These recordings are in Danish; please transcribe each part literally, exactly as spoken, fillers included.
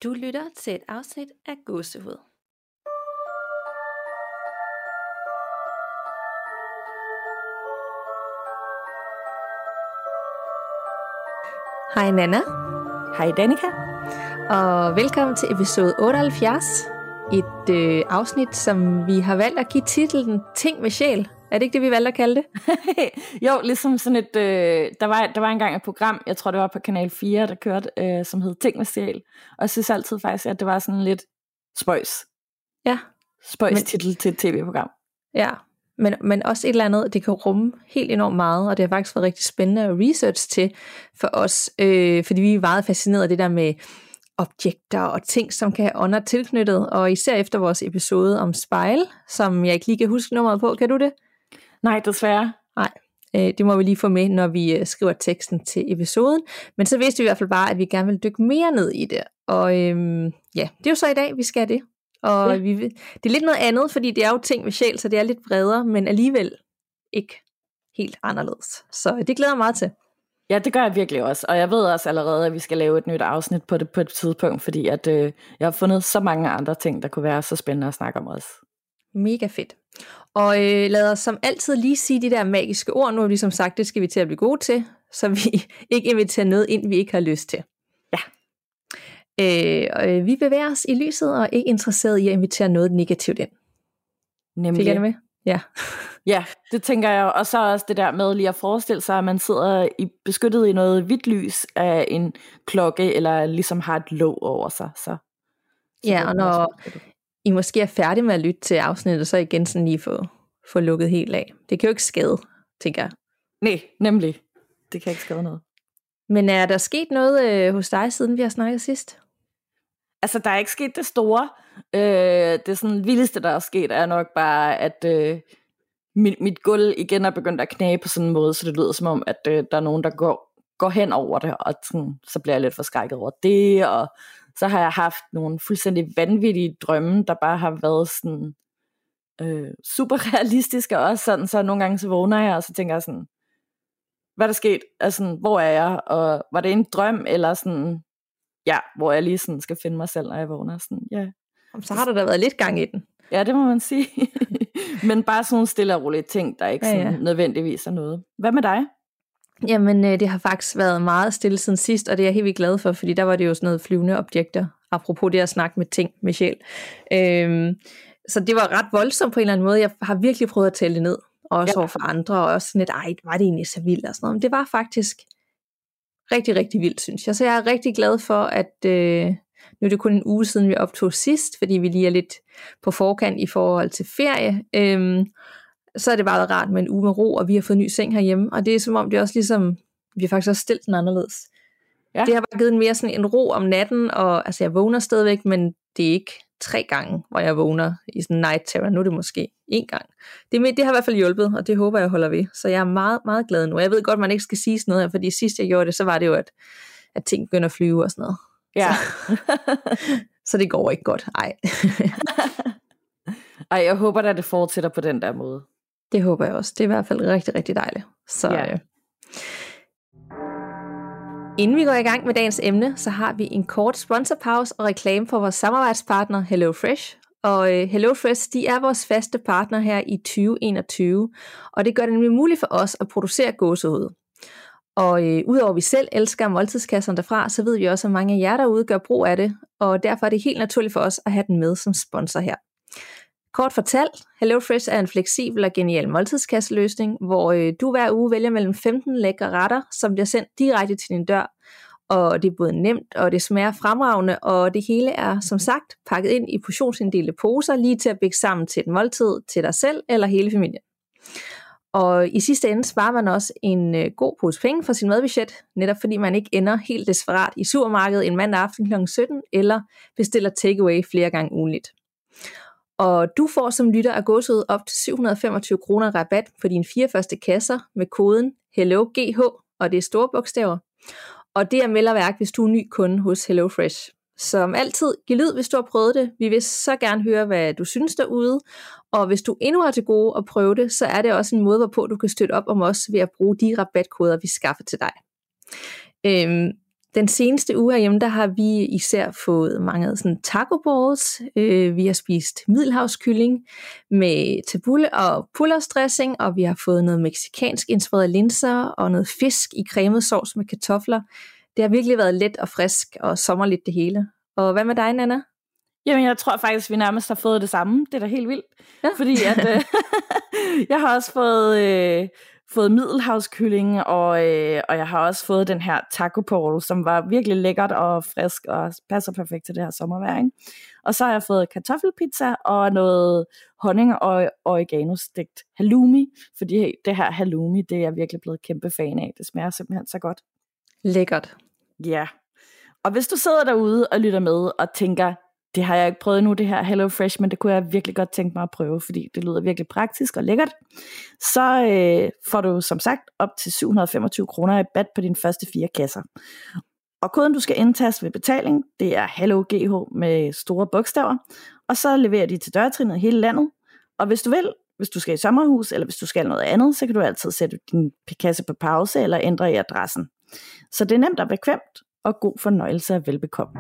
Du lytter til et afsnit af Gåsehud. Hej Nana. Hej Danika. Og velkommen til episode otteoghalvfjerds. Et øh, afsnit, som vi har valgt at give titlen Ting med sjæl. Er det ikke det, vi valgte at kalde det? Jo, ligesom sådan et... Øh, der, var, der var engang et program, jeg tror det var på Kanal fire, der kørte, øh, som hed Ting med sjæl. Og jeg synes altid faktisk, at det var sådan lidt spøjs. Ja. Spøjs men, titel til et tv-program. Ja, men, men også et eller andet, det kan rumme helt enormt meget, og det har faktisk været rigtig spændende at research til for os, øh, fordi vi er meget fascineret af det der med objekter og ting, som kan have ånder tilknyttet, og især efter vores episode om spejl, som jeg ikke lige kan huske nummeret på. Kan du det? Nej, desværre. Nej, øh, det må vi lige få med, når vi øh, skriver teksten til episoden, men så vidste vi i hvert fald bare, at vi gerne vil dykke mere ned i det, og øh, ja, det er jo så i dag, vi skal det. Og ja. vi, det er lidt noget andet, fordi det er jo ting med sjæl, så det er lidt bredere, men alligevel ikke helt anderledes. Så det glæder jeg meget til. Ja, det gør jeg virkelig også, og jeg ved også allerede, at vi skal lave et nyt afsnit på det på et tidspunkt, fordi at, øh, jeg har fundet så mange andre ting, der kunne være så spændende at snakke om også. Mega fedt. Og øh, lad os som altid lige sige de der magiske ord. Nu har vi som sagt, det skal vi til at blive gode til, så vi ikke inviterer noget ind, vi ikke har lyst til. Ja. Øh, og vi bevæger os i lyset og er ikke interesseret i at invitere noget negativt ind. Nemlig. Fik jeg det med? Ja. Ja, det tænker jeg. Og så også det der med lige at forestille sig, at man sidder i, beskyttet i noget hvidt lys af en klokke, eller ligesom har et låg over sig. Så, så ja, og når I måske er færdige med at lytte til afsnittet, så igen sådan lige få, få lukket helt af. Det kan jo ikke skade, tænker jeg. Nej, nemlig. Det kan ikke skade noget. Men er der sket noget øh, hos dig, siden vi har snakket sidst? Altså, der er ikke sket det store. Øh, det sådan vildeste, der er sket, er nok bare, at øh, mit, mit gulv igen er begyndt at knage på sådan en måde, så det lyder som om, at øh, der er nogen, der går, går hen over det, og sådan, så bliver jeg lidt forskrækket over det, og så har jeg haft nogle fuldstændig vanvittige drømme, der bare har været sådan øh, super realistiske også, sådan, så nogle gange så vågner jeg, og så tænker jeg sådan, hvad er der sket? Altså, hvor er jeg? Og var det en drøm, eller sådan, ja, hvor jeg lige sådan skal finde mig selv, når jeg vågner. Sådan, ja. Så har der da været lidt gang i den. Ja, det må man sige. Men bare sådan nogle stille og rolige ting, der ikke ja, ja. sådan nødvendigvis er noget. Hvad med dig? Jamen, det har faktisk været meget stille siden sidst, og det er jeg helt vildt glad for, fordi der var det jo sådan noget flyvende objekter, apropos det at snakke med ting med sjæl. Øhm, så det var ret voldsomt på en eller anden måde. Jeg har virkelig prøvet at tælle det ned, også ja. over for andre, og også sådan lidt, ej, var det egentlig så vildt og sådan noget. Men det var faktisk rigtig, rigtig vildt, synes jeg. Så jeg er rigtig glad for, at øh, nu er det kun en uge siden, vi optog sidst, fordi vi lige er lidt på forkant i forhold til ferie. Øhm, så er det bare rart med en uge med ro, og vi har fået en ny seng herhjemme, og det er som om, det er også ligesom, vi har faktisk også stillet den anderledes. Ja. Det har bare givet en mere sådan en ro om natten, og altså jeg vågner stadigvæk, men det er ikke tre gange, hvor jeg vågner i sådan en night terror. Nu er det måske én gang. Det, med, det har i hvert fald hjulpet, og det håber jeg holder ved. Så jeg er meget, meget glad nu. Jeg ved godt, man ikke skal sige sådan noget her, fordi sidst jeg gjorde det, så var det jo, at, at ting begynder at flyve og sådan noget. Ja. Så, så det går ikke godt. Ej. Ej, jeg håber da, det fortsætter på den der måde. Det håber jeg også. Det er i hvert fald rigtig, rigtig dejligt. Så, ja. øh. Inden vi går i gang med dagens emne, så har vi en kort sponsorpause og reklame for vores samarbejdspartner HelloFresh. Og øh, HelloFresh, de er vores faste partner her i tyve enogtyve, og det gør det nemlig muligt for os at producere gåsehud. Og øh, udover at vi selv elsker måltidskasserne derfra, så ved vi også, at mange af jer derude gør brug af det, og derfor er det helt naturligt for os at have den med som sponsor her. Kort fortalt, HelloFresh er en fleksibel og genial måltidskasseløsning, hvor øh, du hver uge vælger mellem femten lækre retter, som bliver sendt direkte til din dør. Og det er både nemt, og det smager fremragende, og det hele er som sagt pakket ind i portionsinddelte poser, lige til at bække sammen til et måltid til dig selv eller hele familien. Og i sidste ende sparer man også en øh, god pose penge for sin madbudget, netop fordi man ikke ender helt desperat i supermarkedet en mandag aften klokken sytten, eller bestiller takeaway flere gange ugenligt. Og du får som lytter af Gåsehud op til syv hundrede og femogtyve kroner rabat på dine fire første kasser med koden HelloGH, og det er store bogstaver. Og det er melderværk, hvis du er ny kunde hos HelloFresh. Som altid, giv lyd, hvis du har prøvet det. Vi vil så gerne høre, hvad du synes derude. Og hvis du endnu har til gode at prøve det, så er det også en måde, hvorpå du kan støtte op om os ved at bruge de rabatkoder, vi skaffer til dig. Øhm, den seneste uge herhjemme, der har vi især fået mange sådan taco balls. Øh, vi har spist middelhavskylling med tabule og pullersdressing, og vi har fået noget mexikansk inspireret linser og noget fisk i cremet sovs med kartofler. Det har virkelig været let og frisk og sommerligt det hele. Og hvad med dig, Nana? Jamen, jeg tror faktisk, vi nærmest har fået det samme. Det er da helt vildt. Ja. Fordi at, øh, jeg har også fået, øh, fået middelhavskylling, og, øh, og jeg har også fået den her taco porl, som var virkelig lækkert og frisk og passer perfekt til det her sommervejr, ikke? Og så har jeg fået kartoffelpizza og noget honning og oregano-stegt halloumi, fordi det her halloumi, det er jeg virkelig blevet kæmpe fan af. Det smager simpelthen så godt. Lækkert. Ja. Og hvis du sidder derude og lytter med og tænker, det har jeg ikke prøvet nu, det her HelloFresh, men det kunne jeg virkelig godt tænke mig at prøve, fordi det lyder virkelig praktisk og lækkert, så øh, får du som sagt op til syv hundrede og femogtyve kroner i rabat på dine første fire kasser. Og koden, du skal indtaste ved betaling, det er HelloGH med store bogstaver, og så leverer de til dørtrinnet i hele landet. Og hvis du vil, hvis du skal i sommerhus, eller hvis du skal noget andet, så kan du altid sætte din kasse på pause, eller ændre i adressen. Så det er nemt og bekvemt, og god fornøjelse og velbekomme.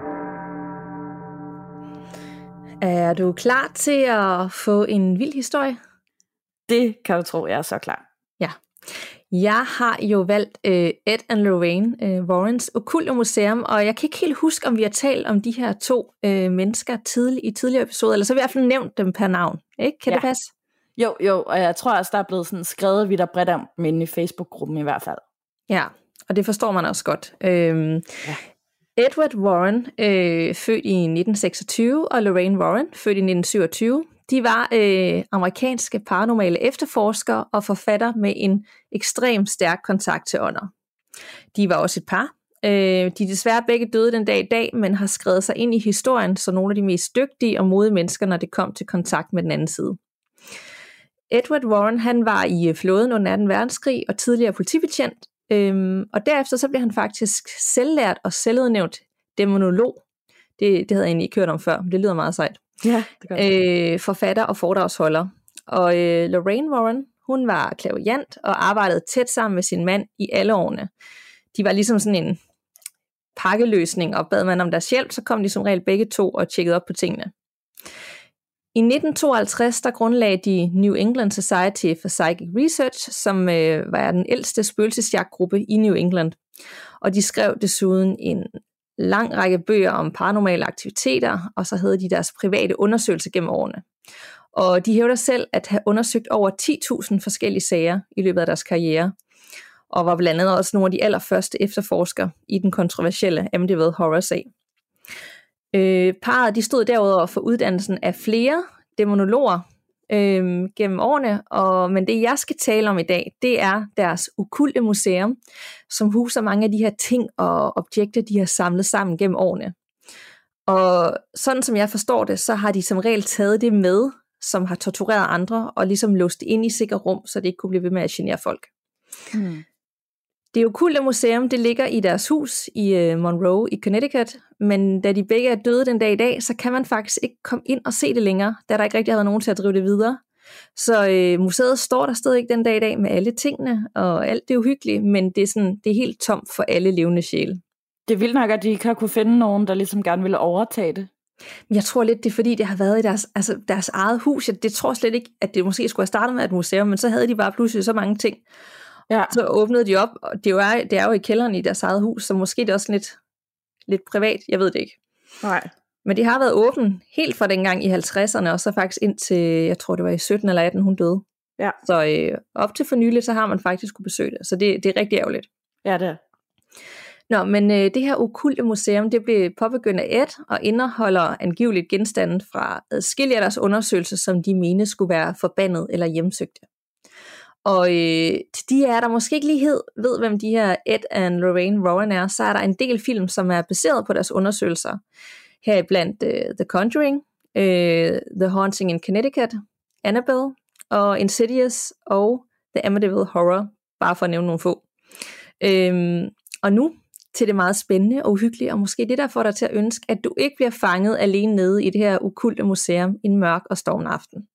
Er du klar til at få en vild historie? Det kan du tro, jeg er så klar. Ja. Jeg har jo valgt øh, Ed and Lorraine øh, Warrens Okkulte Museum, og jeg kan ikke helt huske, om vi har talt om de her to øh, mennesker tidlig, i tidligere episoder, eller så har vi i hvert fald nævnt dem per navn. Ikke? Kan ja. Det passe? Jo, jo, og jeg tror også, der er blevet sådan skrevet vidt og bredt om dem inde i Facebook-gruppen i hvert fald. Ja, og det forstår man også godt. Øhm, ja. Edward Warren, øh, født i nitten seksogtyve, og Lorraine Warren, født i nitten syvogtyve, de var øh, amerikanske paranormale efterforskere og forfatter med en ekstremt stærk kontakt til ånder. De var også et par. Øh, de er desværre begge døde den dag i dag, men har skrevet sig ind i historien som nogle af de mest dygtige og modige mennesker, når det kom til kontakt med den anden side. Edward Warren, han var i flåden under anden verdenskrig og tidligere politibetjent, øhm, og derefter så blev han faktisk selvlært og selvudnævnt dæmonolog. Det, det havde jeg egentlig ikke hørt om før, men det lyder meget sejt. Ja, det gør det. Øh, forfatter og foredragsholder. Og øh, Lorraine Warren, hun var clairvoyant og arbejdede tæt sammen med sin mand i alle årene. De var ligesom sådan en pakkeløsning, og bad man om deres hjælp, så kom de som regel begge to og tjekkede op på tingene. I nitten tooghalvtreds der grundlagde de New England Society for Psychic Research, som øh, var den ældste spøgelsesjagtgruppe i New England. Og de skrev desuden en lang række bøger om paranormale aktiviteter, og så havde de deres private undersøgelser gennem årene. Og de hævder selv at have undersøgt over ti tusind forskellige sager i løbet af deres karriere, og var blandt andet også nogle af de allerførste efterforskere i den kontroversielle Amityville horror-sag. Øh, parret de stod derudover for uddannelsen af flere dæmonologer øh, gennem årene, og, men det jeg skal tale om i dag, det er deres okkulte museum, som huser mange af de her ting og objekter, de har samlet sammen gennem årene. Og sådan som jeg forstår det, så har de som regel taget det med, som har tortureret andre, og ligesom låst det ind i sikre rum, så det ikke kunne blive ved med at genere folk. Hmm. Det okkulte museum, det ligger i deres hus i uh, Monroe i Connecticut, men da de begge er døde den dag i dag, så kan man faktisk ikke komme ind og se det længere, da der ikke rigtig har været nogen til at drive det videre. Så uh, museet står der stadig ikke den dag i dag med alle tingene, og alt det er uhyggeligt, men det er, sådan, det er helt tomt for alle levende sjæle. Det er vildt nok, at de ikke har kunne finde nogen, der ligesom gerne ville overtage det. Jeg tror lidt, det er fordi, det har været i deres, altså deres eget hus. Jeg det tror slet ikke, at det måske skulle have startet med et museum, men så havde de bare pludselig så mange ting. Ja. Så åbnede de op, og det er, jo, det er jo i kælderen i deres eget hus, så måske det er også lidt, lidt privat, jeg ved det ikke. Nej. Men det har været åbent helt fra dengang i halvtredserne, og så faktisk indtil, jeg tror det var i sytten eller atten, hun døde. Ja. Så øh, op til for nylig, så har man faktisk kunne besøge det, så det, det er rigtig ærgerligt. Ja, det er. Nå, men øh, det her okkulte museum, det blev påbegyndt af Ed, og indeholder angiveligt genstanden fra adskillige af deres undersøgelser, som de mente skulle være forbandet eller hjemsøgte. Og øh, til de er der måske ikke lige ved, hvem de her Ed and Lorraine Warren er, så er der en del film, som er baseret på deres undersøgelser. Heriblandt uh, The Conjuring, uh, The Haunting in Connecticut, Annabelle og Insidious og The Amityville Horror, bare for at nævne nogle få. Øhm, og nu til det meget spændende og uhyggelige, og måske det der får dig til at ønske, at du ikke bliver fanget alene nede i det her okkulte museum en mørk og stormende aften.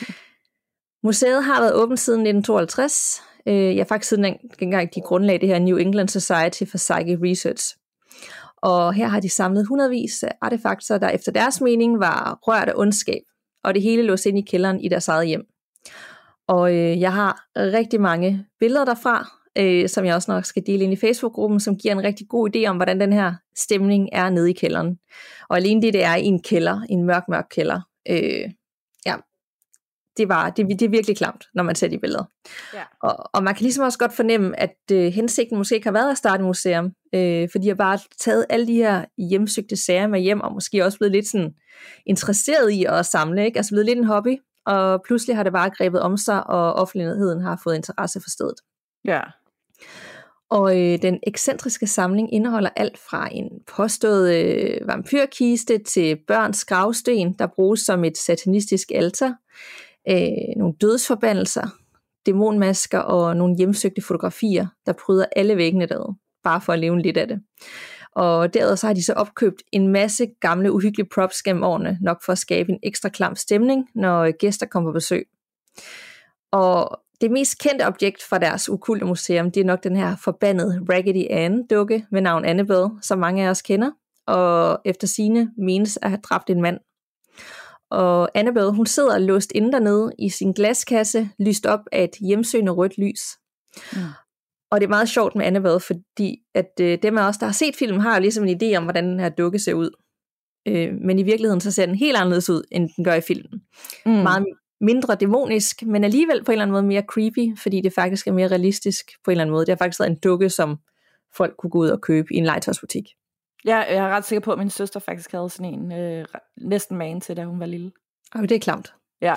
Museet har været åbent siden nitten tooghalvtreds. Øh, jeg faktisk siden dengang de grundlagde det her New England Society for Psychic Research. Og her har de samlet hundredvis af artefakter, der efter deres mening var rørt af ondskab, og det hele låst ind i kælderen i deres eget hjem. Og øh, jeg har rigtig mange billeder derfra, øh, som jeg også nok skal dele ind i Facebook-gruppen, som giver en rigtig god idé om, hvordan den her stemning er nede i kælderen. Og alene det, det er i en kælder, en mørk, mørk kælder. Øh, ja, det, var, det, det er virkelig klamt, når man ser de billeder. Ja. Og, og man kan ligesom også godt fornemme, at øh, hensigten måske ikke har været at starte et museum, øh, for de har bare taget alle de her hjemsøgte sager med hjem, og måske også blevet lidt sådan interesseret i at samle, ikke? Altså blevet lidt en hobby, og pludselig har det bare grebet om sig, og offentligheden har fået interesse for stedet. Ja. Og øh, den ekscentriske samling indeholder alt fra en påstået øh, vampyrkiste til børns gravsten, der bruges som et satanistisk alter, øh, nogle dødsforbandelser, dæmonmasker og nogle hjemsøgte fotografier, der pryder alle væggene derude, bare for at leve lidt af det. Og derudover så har de så opkøbt en masse gamle uhyggelige props gennem årene, nok for at skabe en ekstra klam stemning, når gæster kommer på besøg. Og det mest kendte objekt fra deres okulte museum, det er nok den her forbandede Raggedy Ann-dukke ved navn Annabelle, som mange af os kender, og efter sigende menes at have dræbt en mand. Og Annabelle, hun sidder låst inde dernede i sin glaskasse, lyst op af et hjemsøgende rødt lys. Mm. Og det er meget sjovt med Annabelle, fordi at øh, dem af os, der har set filmen, har jo ligesom en idé om, hvordan den her dukke ser ud. Øh, men i virkeligheden, så ser den helt anderledes ud, end den gør i filmen. Mm. Meget mindre dæmonisk, men alligevel på en eller anden måde mere creepy, fordi det faktisk er mere realistisk på en eller anden måde. Det har faktisk været en dukke, som folk kunne gå ud og købe i en legetøjsbutik. Ja, jeg er ret sikker på, at min søster faktisk havde sådan en øh, næsten magen til, da hun var lille. Og det er klamt. Ja.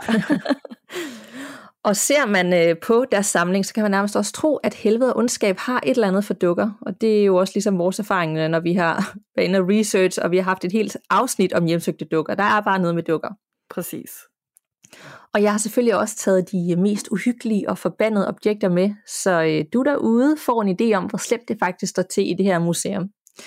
Og ser man øh, på deres samling, så kan man nærmest også tro, at helvede og ondskab har et eller andet for dukker. Og det er jo også ligesom vores erfaring, når vi har været inde og research, og vi har haft et helt afsnit om hjemsøgte dukker. Der er bare noget med dukker. Præcis. Og jeg har selvfølgelig også taget de mest uhyggelige og forbandede objekter med, så øh, du derude får en idé om, hvor slemt det faktisk står til i det her museum.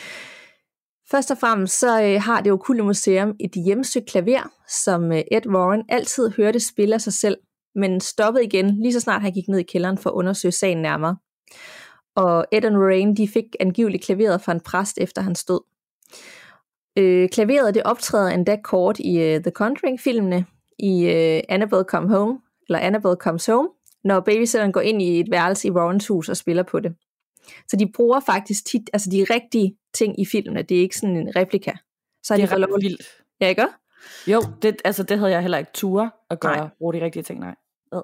Først og fremmest så øh, har det okulte museum et hjemsøgt klaver, som øh, Ed Warren altid hørte spille af sig selv, men stoppede igen lige så snart han gik ned i kælderen for at undersøge sagen nærmere. Og Ed og Lorraine, de fik angiveligt klaveret fra en præst efter hans død. Øh, klaveret det optræder endda kort i uh, The Conjuring-filmene, i uh, Annabelle Come Home, eller Annabelle Comes Home, når babysitteren går ind i et værelse i Warrens hus og spiller på det. Så de bruger faktisk tit, altså de rigtige ting i filmene, det er ikke sådan en replika. Så det er de ret vildt. Ja, ikke? Jo, det, altså det havde jeg heller ikke ture at gøre, nej. Bruge de rigtige ting, nej. Ja.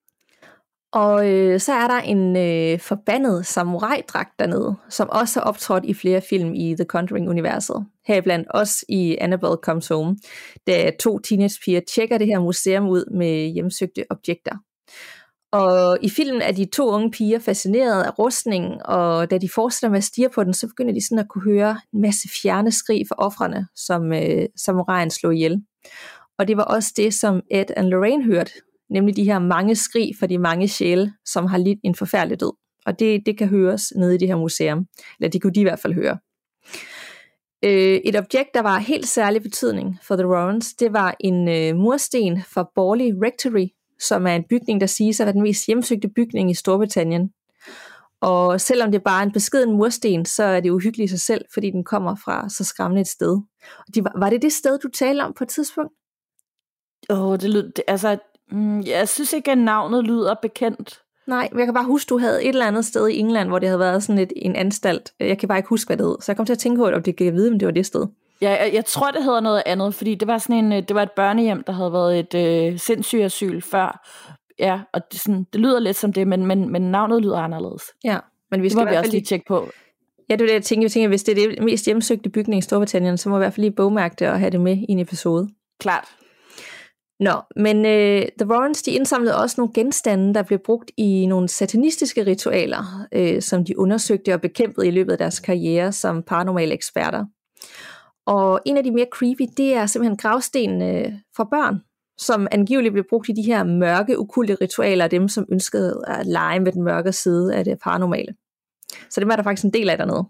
Og øh, så er der en øh, forbandet samurai-dragt dernede, som også har optrådt i flere film i The Conjuring-universet. Heriblandt også i Annabelle Comes Home, da to teenagepiger tjekker det her museum ud med hjemsøgte objekter. Og i filmen er de to unge piger fascineret af rustningen, og da de fortsætter med at stirre på den, så begynder de sådan at kunne høre en masse fjerne skrig fra ofrene, som øh, samuraien slog ihjel. Og det var også det, som Ed og Lorraine hørte, nemlig de her mange skrig fra de mange sjæle, som har lidt en forfærdelig død. Og det, det kan høres nede i det her museum, eller det kunne de i hvert fald høre. Øh, et objekt, der var helt særlig betydning for The Warrens, det var en øh, mursten fra Borley Rectory, som er en bygning, der siges at være den mest hjemsøgte bygning i Storbritannien. Og selvom det bare er en beskeden mursten, så er det uhyggeligt i sig selv, fordi den kommer fra så skræmmende et sted. Og de, var det det sted, du talte om på et tidspunkt? Åh, oh, det lyder, det, altså, mm, jeg synes ikke, at navnet lyder bekendt. Nej, men jeg kan bare huske, du havde et eller andet sted i England, hvor det havde været sådan et, en anstalt. Jeg kan bare ikke huske, hvad det hed. Så jeg kom til at tænke på, om det kan vide, om det var det sted. Ja, jeg, jeg tror, det hedder noget andet, fordi det var sådan en, det var et børnehjem, der havde været et øh, sindssygt asyl før. Ja, og det, sådan, det lyder lidt som det, men, men, men navnet lyder anderledes. Ja, men vi skal det må vi også lige tjekke på. Ja, det er det, jeg tænker. Jeg tænker, hvis det er det mest hjemsøgte bygning i Storbritannien, så må vi i hvert fald lige bogmærke det og have det med i en episode. Klart. Nå, men øh, The Warrens, de indsamlede også nogle genstande, der blev brugt i nogle satanistiske ritualer, øh, som de undersøgte og bekæmpede i løbet af deres karriere som paranormale eksperter. Og en af de mere creepy, det er simpelthen gravsten øh, for børn, som angiveligt blev brugt i de her mørke, okulte ritualer af dem, som ønskede at lege med den mørke side af det paranormale. Så det var der faktisk en del af dernede.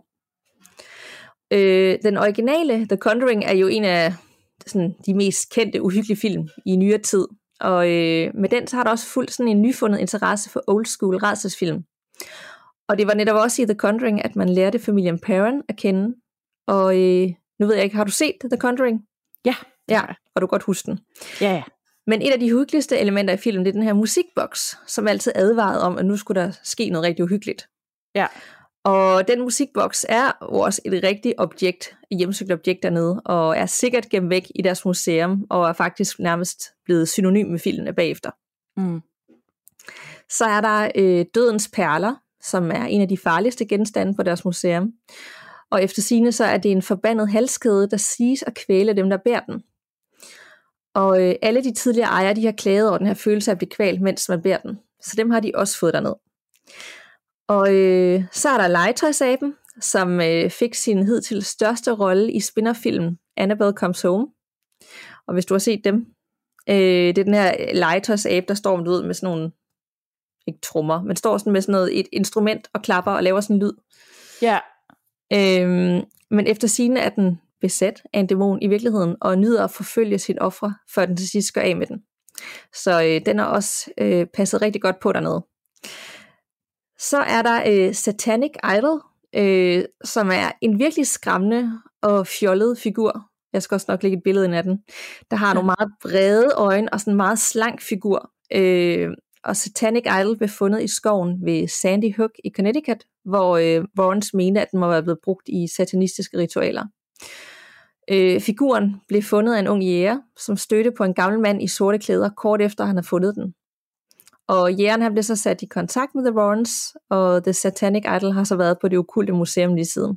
Øh, den originale, The Conjuring, er jo en af sådan, de mest kendte uhyggelige film i nyere tid. Og øh, med den så har der også fulgt sådan en nyfundet interesse for old school rædselsfilm. Og det var netop også i The Conjuring, at man lærte familien Perron at kende. Og øh, nu ved jeg ikke, har du set The Conjuring? Ja. Ja, og du kan godt huske den. Ja, ja. Men et af de hyggeligste elementer i filmen, det er den her musikboks, som altid advarede om, at nu skulle der ske noget rigtig uhyggeligt. Ja. Og den musikboks er også et rigtigt objekt, et hjemsøgt objekt dernede, og er sikkert gemt væk i deres museum, og er faktisk nærmest blevet synonym med filmene bagefter. Mm. Så er der øh, dødens perler, som er en af de farligste genstande på deres museum. Og efter sigende så er det en forbandet halskæde, der siges at kvæle dem, der bærer den. Og øh, alle de tidligere ejere, de har klaget over den her følelse af at blive kvalt, mens man bærer den. Så dem har de også fået derned. Og øh, så er der legetøjsaben, som øh, fik sin hidtil største rolle i spin-off-filmen Annabelle Comes Home. Og hvis du har set dem, øh, det er den her legetøjsabe, der står med, med sådan nogle, ikke trommer, men står sådan med sådan noget, et instrument og klapper og laver sådan en lyd. Ja. Øhm, men efter sigende er den besat af en dæmon i virkeligheden, og nyder at forfølge sit ofre, før den til sidst går af med den. Så øh, den er også øh, passet rigtig godt på dernede. Så er der øh, Satanic Idol, øh, som er en virkelig skræmmende og fjollet figur. Jeg skal også nok lægge et billede ind af den. Der har ja. nogle meget brede øjne og sådan en meget slank figur. Øh, og Satanic Idol blev fundet i skoven ved Sandy Hook i Connecticut, hvor øh, Warrens mente, at den må være blevet brugt i satanistiske ritualer. Øh, figuren blev fundet af en ung jæger, som stødte på en gammel mand i sorte klæder, kort efter han havde fundet den. Og jægeren han blev så sat i kontakt med The Warrens, og The Satanic Idol har så været på det okkulte museum lige siden.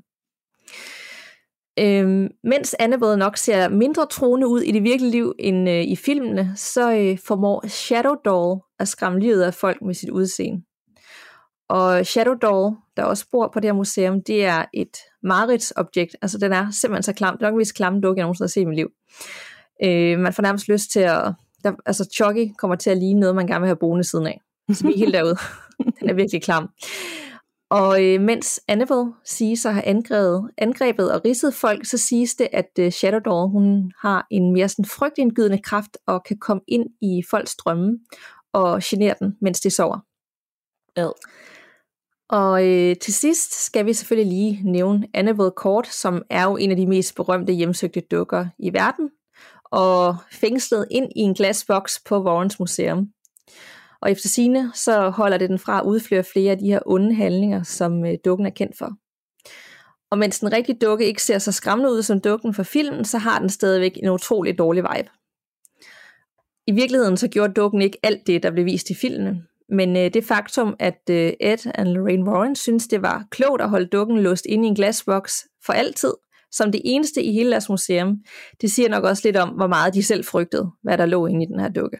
Øhm, mens Annabelle nok ser mindre troende ud i det virkelige liv end øh, i filmene, så øh, formår Shadow Doll at skræmme livet af folk med sit udseende. Og Shadow Doll, der også bor på det her museum, det er et mareridtsobjekt. Altså den er simpelthen så klam. Det er nok en vis klamme dukke, jeg nogensinde har set i mit liv. Øh, man får nærmest lyst til at... Der, altså Chucky kommer til at ligne noget, man gerne vil have boende siden af. Så vi er helt derude. Den er virkelig klam. Og øh, mens Annabelle siges at have angrebet, angrebet og ridset folk, så siges det, at øh, Shadow Doll, hun har en mere sådan frygtindgydende kraft og kan komme ind i folks drømme og genere den, mens de sover. Ja. Og øh, til sidst skal vi selvfølgelig lige nævne Annabelle Court, som er jo en af de mest berømte hjemsøgte dukker i verden, og fængslet ind i en glasboks på Warrens Museum. Og efter sigende, så holder det den fra at udføre flere af de her onde handlinger, som øh, dukken er kendt for. Og mens den rigtige dukke ikke ser så skræmmende ud som dukken fra filmen, så har den stadigvæk en utrolig dårlig vibe. I virkeligheden så gjorde dukken ikke alt det, der blev vist i filmen, men øh, det faktum, at øh, Ed og Lorraine Warren synes, det var klogt at holde dukken låst inde i en glasboks for altid, som det eneste i hele deres museum, det siger nok også lidt om, hvor meget de selv frygtede, hvad der lå inde i den her dukke.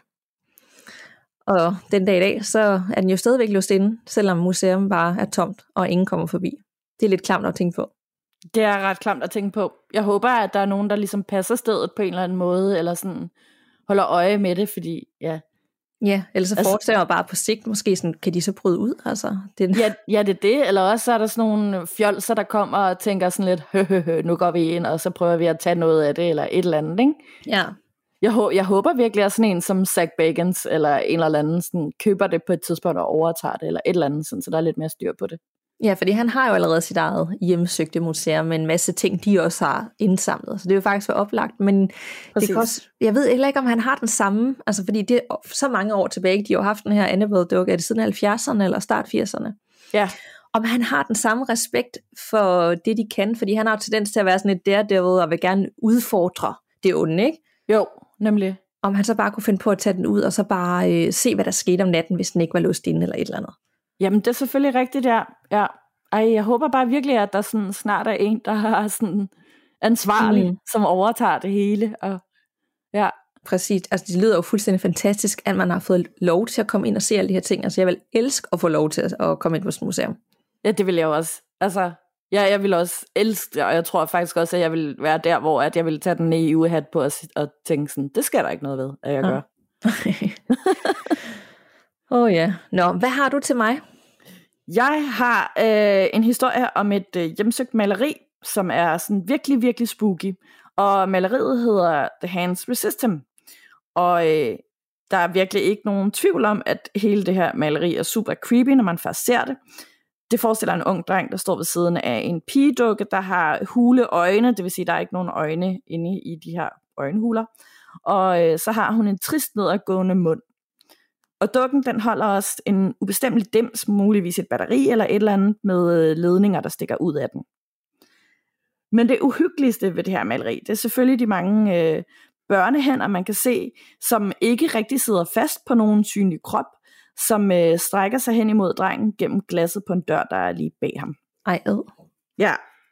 Og den dag i dag, så er den jo stadigvæk låst inde, selvom museum bare er tomt, og ingen kommer forbi. Det er lidt klamt at tænke på. Det er ret klamt at tænke på. Jeg håber, at der er nogen, der ligesom passer stedet på en eller anden måde, eller sådan holder øje med det, fordi ja... Ja, ellers så altså, forestiller jeg bare på sigt, måske sådan, kan de så bryde ud, altså? Det... Ja, ja, det er det, eller også så er der sådan nogle fjolser, der kommer og tænker sådan lidt, hø, hø, hø, nu går vi ind, og så prøver vi at tage noget af det, eller et eller andet, ikke? Ja. Jeg, hå- jeg håber virkelig, at sådan en som Zach Bagans, eller en eller anden, sådan, køber det på et tidspunkt og overtager det, eller et eller andet, sådan, så der er lidt mere styr på det. Ja, fordi han har jo allerede sit eget hjemmesøgte museum med en masse ting, de også har indsamlet. Så det er jo faktisk været oplagt, men det kan også, jeg ved heller ikke, om han har den samme, altså fordi det er så mange år tilbage, de har jo haft den her Annabelle-dukke, er det siden halvfjerdserne eller start firserne? Ja. Om han har den samme respekt for det, de kan, fordi han har jo tendens til at være sådan et daredevil og vil gerne udfordre det onde, ikke? Jo, nemlig. Om han så bare kunne finde på at tage den ud, og så bare øh, se, hvad der skete om natten, hvis den ikke var låst inde eller et eller andet. Jamen, det er selvfølgelig rigtigt, ja. ja. Ej, jeg håber bare virkelig, at der sådan snart er en, der har sådan ansvarlig, mm. som overtager det hele. Og, ja. Præcis. Altså, det lyder jo fuldstændig fantastisk, at man har fået lov til at komme ind og se alle de her ting. Altså, jeg vil elske at få lov til at komme ind på sådan et museum. Ja, det vil jeg også. Altså, ja, jeg vil også elske det, og jeg tror faktisk også, at jeg vil være der, hvor at jeg vil tage den naive hat på og, og tænke sådan, det skal der ikke noget ved, at jeg gør. Åh oh, ja. Nå, hvad har du til mig? Jeg har øh, en historie om et øh, hjemsøgt maleri, som er sådan virkelig, virkelig spooky. Og maleriet hedder The Hands Resist Him. Og øh, der er virkelig ikke nogen tvivl om, at hele det her maleri er super creepy, når man først ser det. Det forestiller en ung dreng, der står ved siden af en pigedukke, der har hule øjne, det vil sige, at der er ikke nogen øjne inde i de her øjenhuler. Og øh, så har hun en trist nedadgående mund. Og dukken, den holder også en ubestemmelig dims, muligvis et batteri eller et eller andet med ledninger, der stikker ud af den. Men det uhyggeligste ved det her maleri, det er selvfølgelig de mange øh, børnehænder, man kan se, som ikke rigtig sidder fast på nogen synlig krop, som øh, strækker sig hen imod drengen gennem glasset på en dør, der er lige bag ham. Ej, ad. Ja.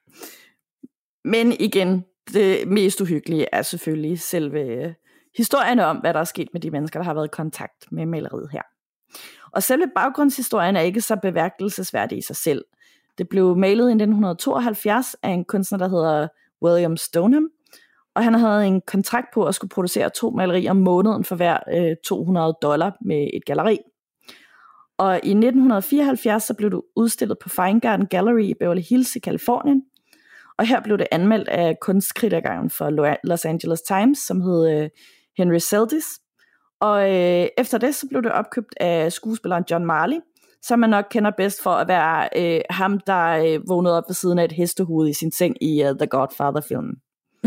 Men igen, det mest uhyggelige er selvfølgelig selve øh, historien om, hvad der er sket med de mennesker, der har været i kontakt med maleriet her. Og selve baggrundshistorien er ikke så beværkelsesværdig i sig selv. Det blev malet i nitten tooghalvfjerds af en kunstner, der hedder William Stoneham, og han havde en kontrakt på at skulle producere to malerier om måneden for hver øh, to hundrede dollar med et galleri. Og i nitten fireoghalvfjerds så blev det udstillet på Fine Garden Gallery i Beverly Hills i Californien, og her blev det anmeldt af kunstkritikeren for Los Angeles Times, som hed øh, Henry Seldes. Og øh, efter det så blev det opkøbt af skuespilleren John Marley, som man nok kender bedst for at være øh, ham, der øh, vågnede op ved siden af et hestehoved i sin seng i uh, The Godfather-filmen.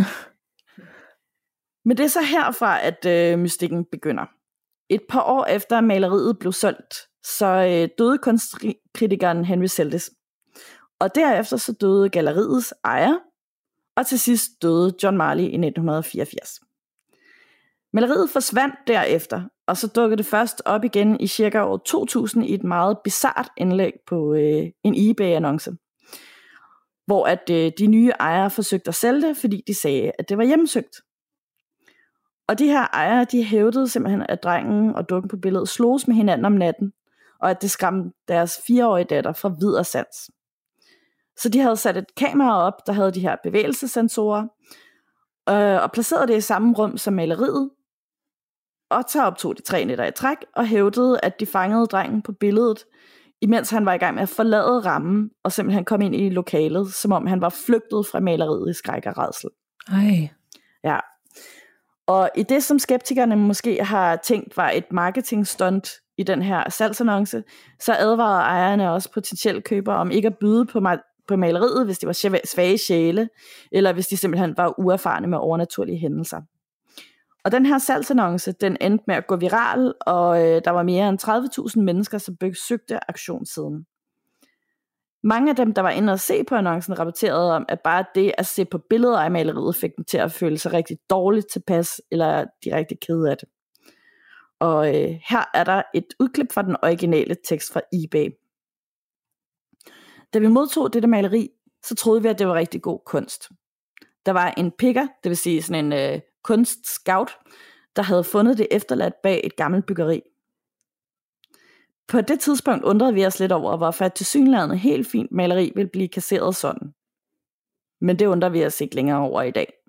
Men det er så herfra, at øh, mystikken begynder. Et par år efter maleriet blev solgt, så øh, døde kunstkritikeren Henry Seldes. Og derefter så døde galleriets ejer, og til sidst døde John Marley i nitten fireogfirs. Maleriet forsvandt derefter, og så dukkede det først op igen i cirka år to tusind i et meget bizart indlæg på øh, en eBay-annonce, hvor at øh, de nye ejere forsøgte at sælge det, fordi de sagde, at det var hjemmesøgt. Og de her ejere, de hævdede simpelthen, at drengen og dukken på billedet sloges med hinanden om natten, og at det skræmte deres fireårige datter fra vid og sans. Så de havde sat et kamera op, der havde de her bevægelsessensorer, øh, og placeret det i samme rum som maleriet, og så optog de tre nætter i træk, og hævdede, at de fangede drengen på billedet, imens han var i gang med at forlade rammen, og simpelthen kom ind i lokalet, som om han var flygtet fra maleriet i skræk og rædsel. Ej. Ja. Og i det, som skeptikerne måske har tænkt var et marketingstunt i den her salgsannonce, så advarede ejerne også potentielle købere om ikke at byde på, ma- på maleriet, hvis de var svage sjæle, eller hvis de simpelthen var uerfarne med overnaturlige hændelser. Og den her salgsannonce, den endte med at gå viral, og øh, der var mere end tredive tusind mennesker, som besøgte auktionssiden. Mange af dem, der var inde og se på annoncen, rapporterede om, at bare det at se på billeder af maleriet fik dem til at føle sig rigtig dårligt tilpas, eller direkte kede af det. Og øh, her er der et udklip fra den originale tekst fra eBay. Da vi modtog dette maleri, så troede vi, at det var rigtig god kunst. Der var en picker, det vil sige sådan en øh, kunstscout, der havde fundet det efterladt bag et gammelt byggeri. På det tidspunkt undrede vi os lidt over, hvorfor et tilsyneladende helt fint maleri ville blive kasseret sådan. Men det undrer vi os ikke længere over i dag.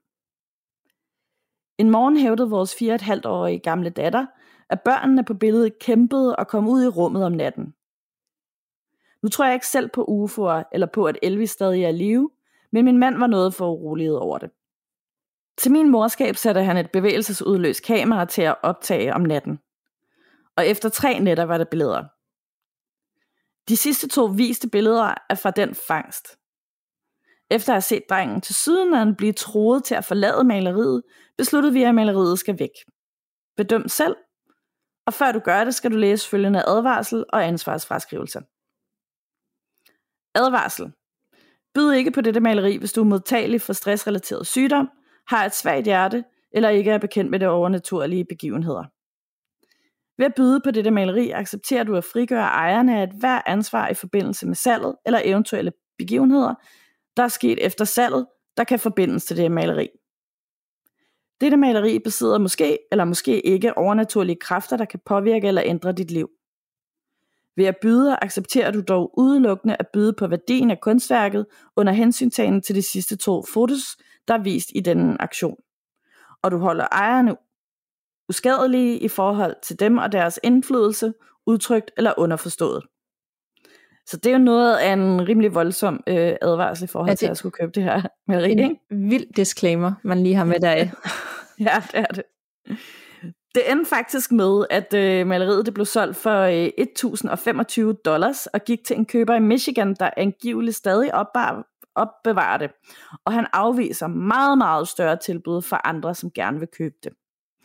En morgen hævdede vores fire og et halvt årige gamle datter, at børnene på billedet kæmpede og kom ud i rummet om natten. Nu tror jeg ikke selv på U F O'er eller på, at Elvis stadig er i live, men min mand var noget for uroliget over det. Til min morskab satte han et bevægelsesudløst kamera til at optage om natten. Og efter tre nætter var der billeder. De sidste to viste billeder er fra den fangst. Efter at have set drengen til sydenlandet blive truet til at forlade maleriet, besluttede vi, at maleriet skal væk. Bedøm selv, og før du gør det, skal du læse følgende advarsel og ansvarsfraskrivelse. Advarsel. Byd ikke på dette maleri, hvis du er modtagelig for stressrelateret sygdom, har et svagt hjerte eller ikke er bekendt med de overnaturlige begivenheder. Ved at byde på dette maleri, accepterer du at frigøre ejerne af et hver ansvar i forbindelse med salget eller eventuelle begivenheder, der er sket efter salget, der kan forbindes til dette maleri. Dette maleri besidder måske eller måske ikke overnaturlige kræfter, der kan påvirke eller ændre dit liv. Ved at byde, accepterer du dog udelukkende at byde på værdien af kunstværket under hensyntagen til de sidste to fotos, der er vist i denne aktion. Og du holder ejerne uskadelige i forhold til dem og deres indflydelse, udtrykt eller underforstået. Så det er jo noget af en rimelig voldsom øh, advarsel i forhold ja, det, til at skulle købe det her maleri. En vild disclaimer, man lige har med der. Ja, det er det. Det endte faktisk med, at øh, maleriet det blev solgt for øh, et tusind og femogtyve dollars og gik til en køber i Michigan, der angiveligt stadig opbar, opbevarer det. Og han afviser meget, meget større tilbud for andre, som gerne vil købe det.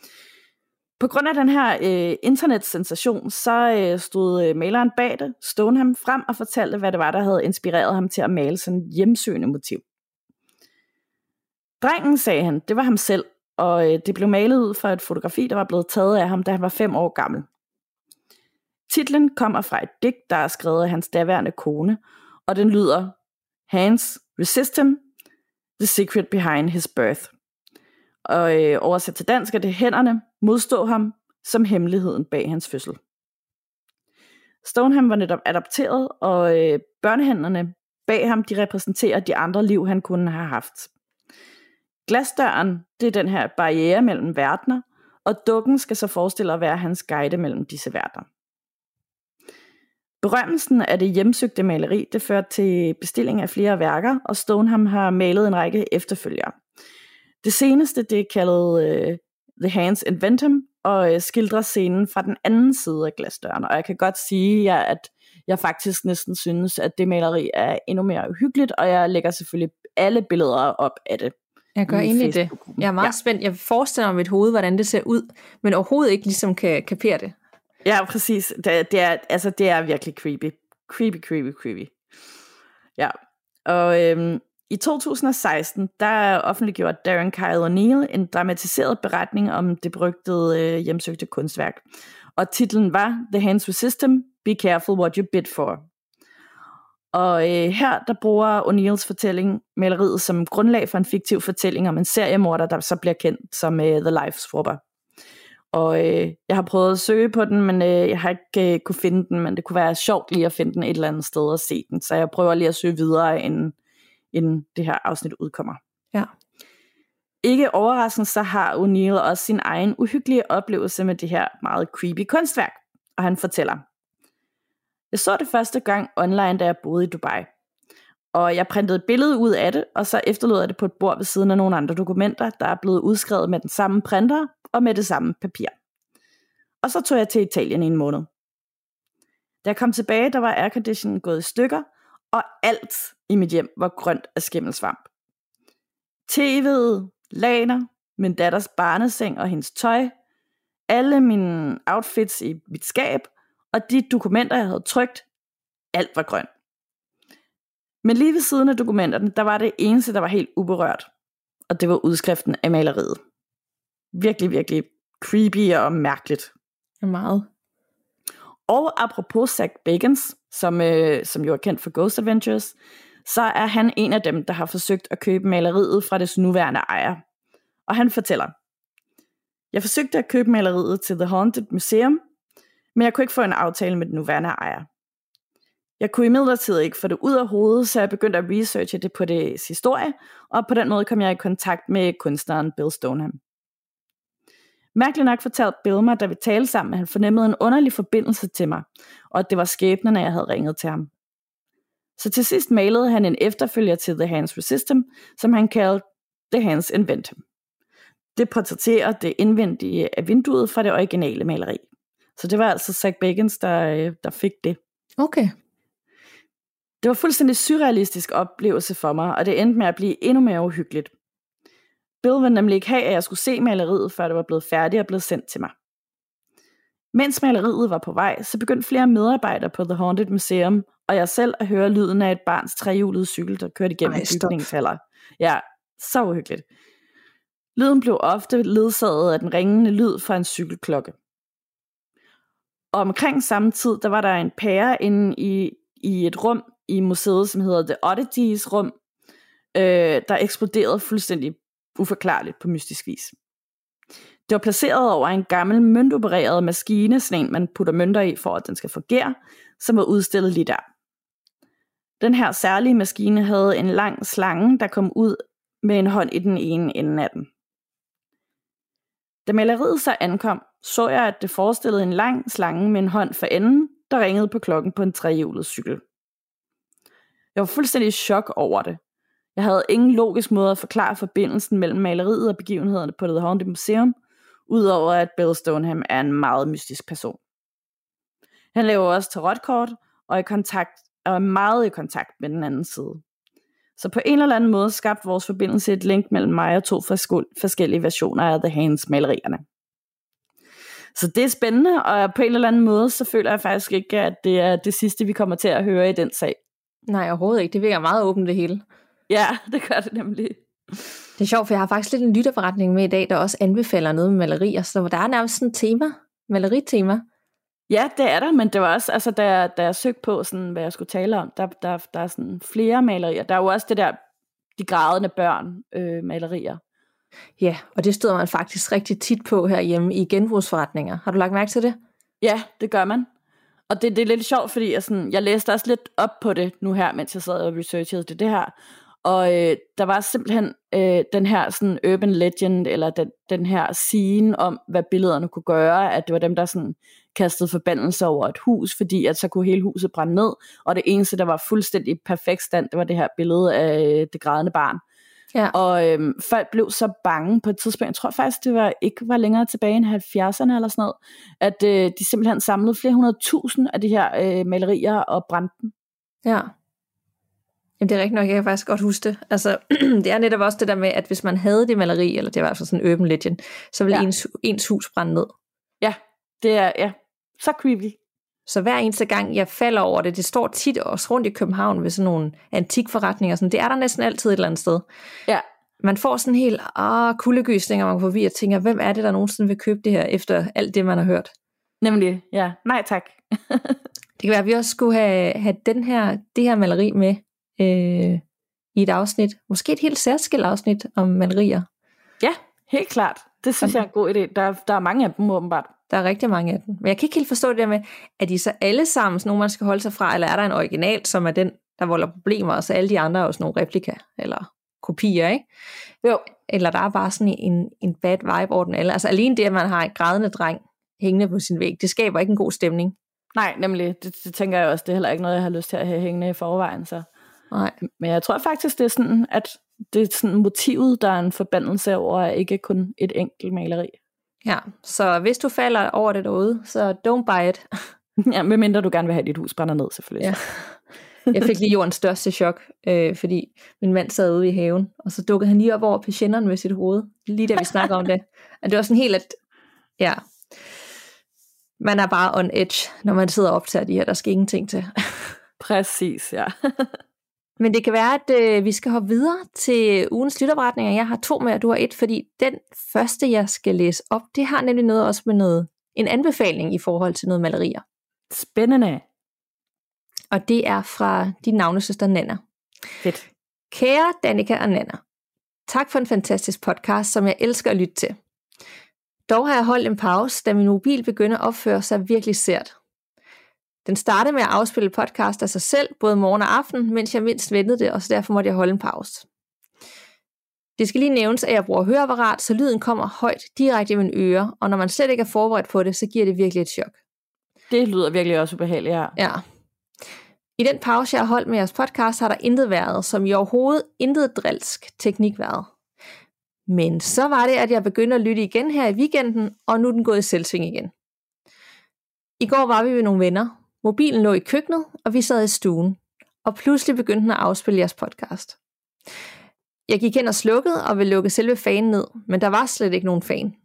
På grund af den her øh, internetsensation, så øh, stod øh, maleren bag det, Stoneham, frem og fortalte, hvad det var, der havde inspireret ham til at male sådan et hjemsøgende motiv. Drengen, sagde han, det var ham selv, og øh, det blev malet ud fra et fotografi, der var blevet taget af ham, da han var fem år gammel. Titlen kommer fra et digt, der er skrevet af hans daværende kone, og den lyder: Hands, resist him, the secret behind his birth. Og øh, oversat til dansk er det: hænderne, modstå ham, som hemmeligheden bag hans fødsel. Stoneham var netop adopteret, og øh, børnehænderne bag ham, de repræsenterer de andre liv, han kunne have haft. Glasdøren, det er den her barriere mellem verdener, og dukken skal så forestille at være hans guide mellem disse verdener. Berømmelsen af det hjemsøgte maleri, det førte til bestilling af flere værker, og Stoneham har malet en række efterfølgere. Det seneste, det er kaldet uh, The Hands Invent Him, og uh, skildrer scenen fra den anden side af glasdøren. Og jeg kan godt sige, ja, at jeg faktisk næsten synes, at det maleri er endnu mere uhyggeligt, og jeg lægger selvfølgelig alle billeder op af det. Jeg gør egentlig det. Jeg er meget ja. spændt. Jeg forestiller mig mit hoved, hvordan det ser ud, men overhovedet ikke ligesom kan kapere det. Ja, præcis. Det, det, er, altså, det er virkelig creepy. Creepy, creepy, creepy. Ja, og øhm, i to tusind og seksten, der offentliggjorde Darren Kyle O'Neill en dramatiseret beretning om det berygtede øh, hjemsøgte kunstværk. Og titlen var The Hands Resist Him, Be Careful What You Bid For. Og øh, her der bruger O'Neills fortælling maleriet som grundlag for en fiktiv fortælling om en seriemorder, der så bliver kendt som øh, The Life Swapper. Og øh, jeg har prøvet at søge på den, men øh, jeg har ikke øh, kunne finde den, men det kunne være sjovt lige at finde den et eller andet sted og se den. Så jeg prøver lige at søge videre, inden, inden det her afsnit udkommer. Ja. Ikke overraskende, så har O'Neill også sin egen uhyggelige oplevelse med det her meget creepy kunstværk. Og han fortæller: Jeg så det første gang online, da jeg boede i Dubai. Og jeg printede et billede ud af det, og så efterlod jeg det på et bord ved siden af nogle andre dokumenter, der er blevet udskrevet med den samme printer og med det samme papir. Og så tog jeg til Italien i en måned. Da jeg kom tilbage, der var airconditionen gået i stykker, og alt i mit hjem var grønt af skimmelsvamp. T V'et, laner, min datters barneseng og hendes tøj, alle mine outfits i mit skab, og de dokumenter, jeg havde trykt, alt var grønt. Men lige ved siden af dokumenterne, der var det eneste, der var helt uberørt, og det var udskriften af maleriet. Virkelig, virkelig creepy og mærkeligt. Meget. Og apropos Zach Bagans, som, øh, som jo er kendt for Ghost Adventures, så er han en af dem, der har forsøgt at købe maleriet fra dets nuværende ejer. Og han fortæller: Jeg forsøgte at købe maleriet til The Haunted Museum, men jeg kunne ikke få en aftale med den nuværende ejer. Jeg kunne imidlertid ikke få det ud af hovedet, så jeg begyndte at researche det på dets historie, og på den måde kom jeg i kontakt med kunstneren Bill Stoneham. Mærkeligt nok fortalte Bill mig, da vi talte sammen, at han fornemmede en underlig forbindelse til mig, og at det var skæbnen, at jeg havde ringet til ham. Så til sidst malede han en efterfølger til The Hands Resist Him, som han kaldte The Hands Invent Him. Det portrætterer det indvendige af vinduet fra det originale maleri. Så det var altså Zach Bagans, der, der fik det. Okay. Det var fuldstændig surrealistisk oplevelse for mig, og det endte med at blive endnu mere uhyggeligt. Bill ville nemlig ikke have, at jeg skulle se maleriet, før det var blevet færdigt og blevet sendt til mig. Mens maleriet var på vej, så begyndte flere medarbejdere på The Haunted Museum, og jeg selv at høre lyden af et barns trehjulede cykel, der kørte igennem bygningshaller. Ja, så uhyggeligt. Lyden blev ofte ledsaget af den ringende lyd fra en cykelklokke. Og omkring samme tid, der var der en pære inde i, i et rum i museet, som hedder The Oddities rum, øh, der eksploderede fuldstændig uforklarligt på mystisk vis. Det var placeret over en gammel møntopereret maskine, sådan en man putter mønter i, for at den skal fungere, som var udstillet lige der. Den her særlige maskine havde en lang slange, der kom ud med en hånd i den ene ende af den. Da maleriet så ankom, så jeg, at det forestillede en lang slange med en hånd for enden, der ringede på klokken på en trehjulet cykel. Jeg var fuldstændig i chok over det. Jeg havde ingen logisk måde at forklare forbindelsen mellem maleriet og begivenhederne på The Haunted Museum, udover at Bill Stoneham er en meget mystisk person. Han laver også tarotkort og er, i kontakt, og er meget i kontakt med den anden side. Så på en eller anden måde skabte vores forbindelse et link mellem mig og to forskellige versioner af The Hands-malerierne. Så det er spændende, og på en eller anden måde, så føler jeg faktisk ikke, at det er det sidste, vi kommer til at høre i den sag. Nej, overhovedet ikke. Det virker meget åbent det hele. Ja, det gør det nemlig. Det er sjovt, for jeg har faktisk lidt en lytterforretning med i dag, der også anbefaler noget med malerier, så der er nærmest sådan et tema, maleritema. Ja, det er der, men det var også, altså da jeg, da jeg søgte på, sådan, hvad jeg skulle tale om, der, der, der er sådan flere malerier. Der er jo også det der, de grædende børn øh, malerier. Ja, og det støder man faktisk rigtig tit på herhjemme i genbrugsforretninger. Har du lagt mærke til det? Ja, det gør man. Og det, det er lidt sjovt, fordi jeg, sådan, jeg læste også lidt op på det nu her, mens jeg sad og researchede det, det her. Og øh, der var simpelthen øh, den her sådan urban legend, eller den, den her scene om, hvad billederne kunne gøre, at det var dem, der sådan kastede forbandelse over et hus, fordi at så kunne hele huset brænde ned, og det eneste, der var fuldstændig perfekt stand, det var det her billede af øh, det grædende barn. Ja. Og øh, folk blev så bange på et tidspunkt, jeg tror faktisk, det var ikke var længere tilbage end halvfjerdserne eller sådan noget, at øh, de simpelthen samlede flere hundrede tusind af de her øh, malerier og brændte dem. Ja. Jamen det er rigtigt nok, jeg kan faktisk godt huske det. Altså, det er netop også det der med, at hvis man havde det maleri, eller det var altså sådan en urban legend, så ville ja. ens, ens hus brænde ned. Ja, det er ja, så creepy. Så hver eneste gang, jeg falder over det, det står tit også rundt i København ved sådan nogle antikforretninger, sådan, det er der næsten altid et eller andet sted. Ja. Man får sådan en helt ah, kuldegysninger, man går forbi og tænker, hvem er det, der nogensinde vil købe det her, efter alt det, man har hørt? Nemlig, ja. Nej tak. Det kan være, at vi også skulle have, have den her, det her maleri med øh, i et afsnit. Måske et helt særskilt afsnit om malerier. Ja, helt klart. Det synes jeg er en god idé. Der, der er mange af dem åbenbart. Der er rigtig mange af dem. Men jeg kan ikke helt forstå det der med, at de så alle sammen sådan nogle, man skal holde sig fra, eller er der en original, som er den, der volder problemer, og så alle de andre er jo sådan nogle replika, eller kopier, ikke? Jo. Eller der er bare sådan en, en bad vibe over den alle. Altså alene det, at man har en grædende dreng hængende på sin væg, det skaber ikke en god stemning. Nej, nemlig. Det, det tænker jeg også, det er heller ikke noget, jeg har lyst til at have hængende i forvejen, så. Nej. Men jeg tror faktisk, det er sådan, at det er sådan motivet, der er en forbandelse over, ikke kun et enkelt maleri. Ja, så hvis du falder over det derude, så don't buy it. Ja, medmindre du gerne vil have, dit hus brænder ned, selvfølgelig. Ja. Jeg fik lige jordens største chok, øh, fordi min mand sad ude i haven, og så dukkede han lige op over patienterne med sit hoved, lige da vi snakker om det. Og det var sådan helt, at ja, man er bare on edge, når man sidder og optager de her, der skal ingenting til. Præcis, ja. Men det kan være, at øh, vi skal hoppe videre til ugens lytterberetninger. Jeg har to med, og du har et, fordi den første, jeg skal læse op, det har nemlig noget også med noget, en anbefaling i forhold til noget malerier. Spændende. Og det er fra din navnesøster Nanna. Fedt. Kære Danika og Nanna, tak for en fantastisk podcast, som jeg elsker at lytte til. Dog har jeg holdt en pause, da min mobil begynder at opføre sig virkelig sært. Den startede med at afspille podcast af sig selv, både morgen og aften, mens jeg mindst ventede det, og så derfor måtte jeg holde en pause. Det skal lige nævnes, at jeg bruger høreapparat, så lyden kommer højt direkte i mine ører, og når man slet ikke er forberedt på det, så giver det virkelig et chok. Det lyder virkelig også ubehageligt, ja. Ja. I den pause, jeg har holdt med jeres podcast, har der intet været, som i overhovedet intet drilsk teknik været. Men så var det, at jeg begyndte at lytte igen her i weekenden, og nu er den gået i selvsving igen. I går var vi ved nogle venner. Mobilen lå i køkkenet, og vi sad i stuen. Og pludselig begyndte den at afspille jeres podcast. Jeg gik hen og slukkede, og ville lukke selve fanen ned, men der var slet ikke nogen fan.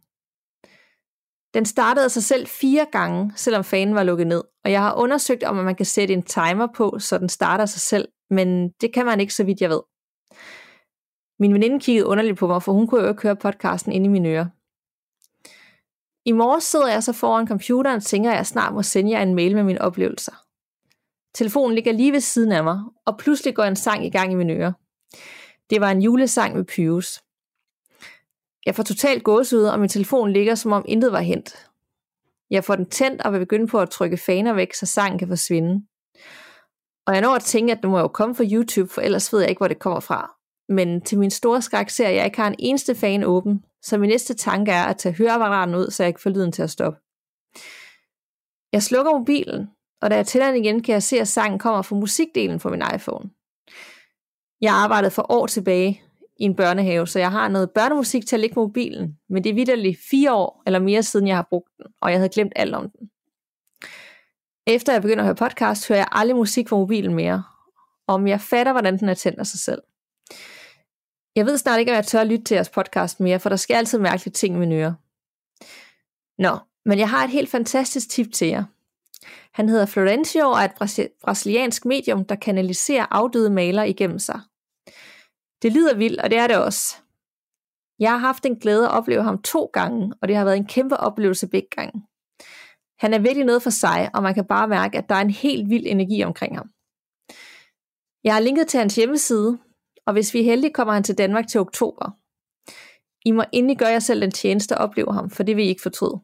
Den startede af sig selv fire gange, selvom fanen var lukket ned, og jeg har undersøgt, om man kan sætte en timer på, så den starter af sig selv, men det kan man ikke, så vidt jeg ved. Min veninde kiggede underligt på mig, for hun kunne jo ikke høre podcasten inde i mine ører. I morges sidder jeg så foran computeren og tænker, at jeg snart må sende jer en mail med mine oplevelser. Telefonen ligger lige ved siden af mig, og pludselig går en sang i gang i mine ører. Det var en julesang med Pyrus. Jeg får totalt gåsehud, og min telefon ligger, som om intet var hent. Jeg får den tændt og vil begynde på at trykke faner væk, så sangen kan forsvinde. Og jeg når at tænke, at det må jo komme fra YouTube, for ellers ved jeg ikke, hvor det kommer fra. Men til min store skræk ser jeg, at jeg ikke har en eneste fan åben, så min næste tanke er at tage høreapparaten ud, så jeg ikke får lyden til at stoppe. Jeg slukker mobilen, og da jeg tænder den igen, kan jeg se, at sangen kommer fra musikdelen på min iPhone. Jeg arbejdede for år tilbage i en børnehave, så jeg har noget børnemusik til at ligge på mobilen, men det er vitterligt fire år eller mere siden, jeg har brugt den, og jeg havde glemt alt om den. Efter jeg begynder at høre podcast, hører jeg aldrig musik på mobilen mere, om jeg fatter, hvordan den er tændt af sig selv. Jeg ved snart ikke, om jeg tør at lytte til jeres podcast mere, for der sker altid mærkelige ting med ører. Nå, men jeg har et helt fantastisk tip til jer. Han hedder Florencio og er et brasi- brasiliansk medium, der kanaliserer afdøde malere igennem sig. Det lyder vildt, og det er det også. Jeg har haft en glæde at opleve ham to gange, og det har været en kæmpe oplevelse begge gange. Han er virkelig noget for sig, og man kan bare mærke, at der er en helt vild energi omkring ham. Jeg har linket til hans hjemmeside, og hvis vi er heldige, kommer han til Danmark til oktober. I må endelig gøre jer selv den tjeneste at opleve ham, for det vil I ikke fortryde.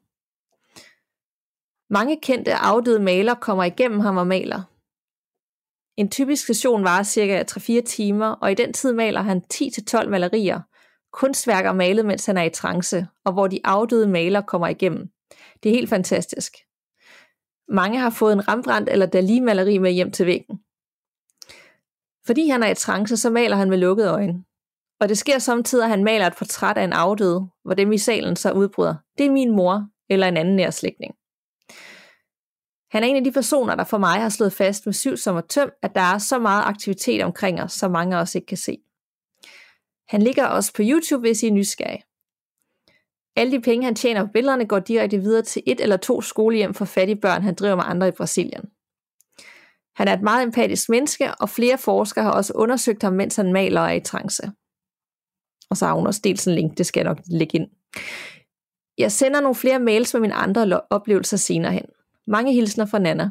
Mange kendte afdøde malere kommer igennem ham og maler. En typisk session varer cirka tre til fire timer, og i den tid maler han ti til tolv malerier, kunstværker malet, mens han er i trance, og hvor de afdøde malere kommer igennem. Det er helt fantastisk. Mange har fået en Rembrandt eller Dalí-maleri med hjem til væggen. Fordi han er i trance, så maler han med lukkede øjne. Og det sker samtidig, at han maler et portræt af en afdød, hvor dem i salen så udbryder: det er min mor eller en anden nær slægtning. Han er en af de personer, der for mig har slået fast med syv som og tøm, at der er så meget aktivitet omkring os, som mange af os ikke kan se. Han ligger også på YouTube, hvis I er nysgerrige. Alle de penge, han tjener på billederne, går direkte videre til et eller to skolehjem for fattige børn, han driver med andre i Brasilien. Han er et meget empatisk menneske, og flere forskere har også undersøgt ham, mens han maler og er i trance. Og så har hun også delt sådan en link, det skal jeg nok lægge ind. Jeg sender nogle flere mails med mine andre oplevelser senere hen. Mange hilsner fra Nana.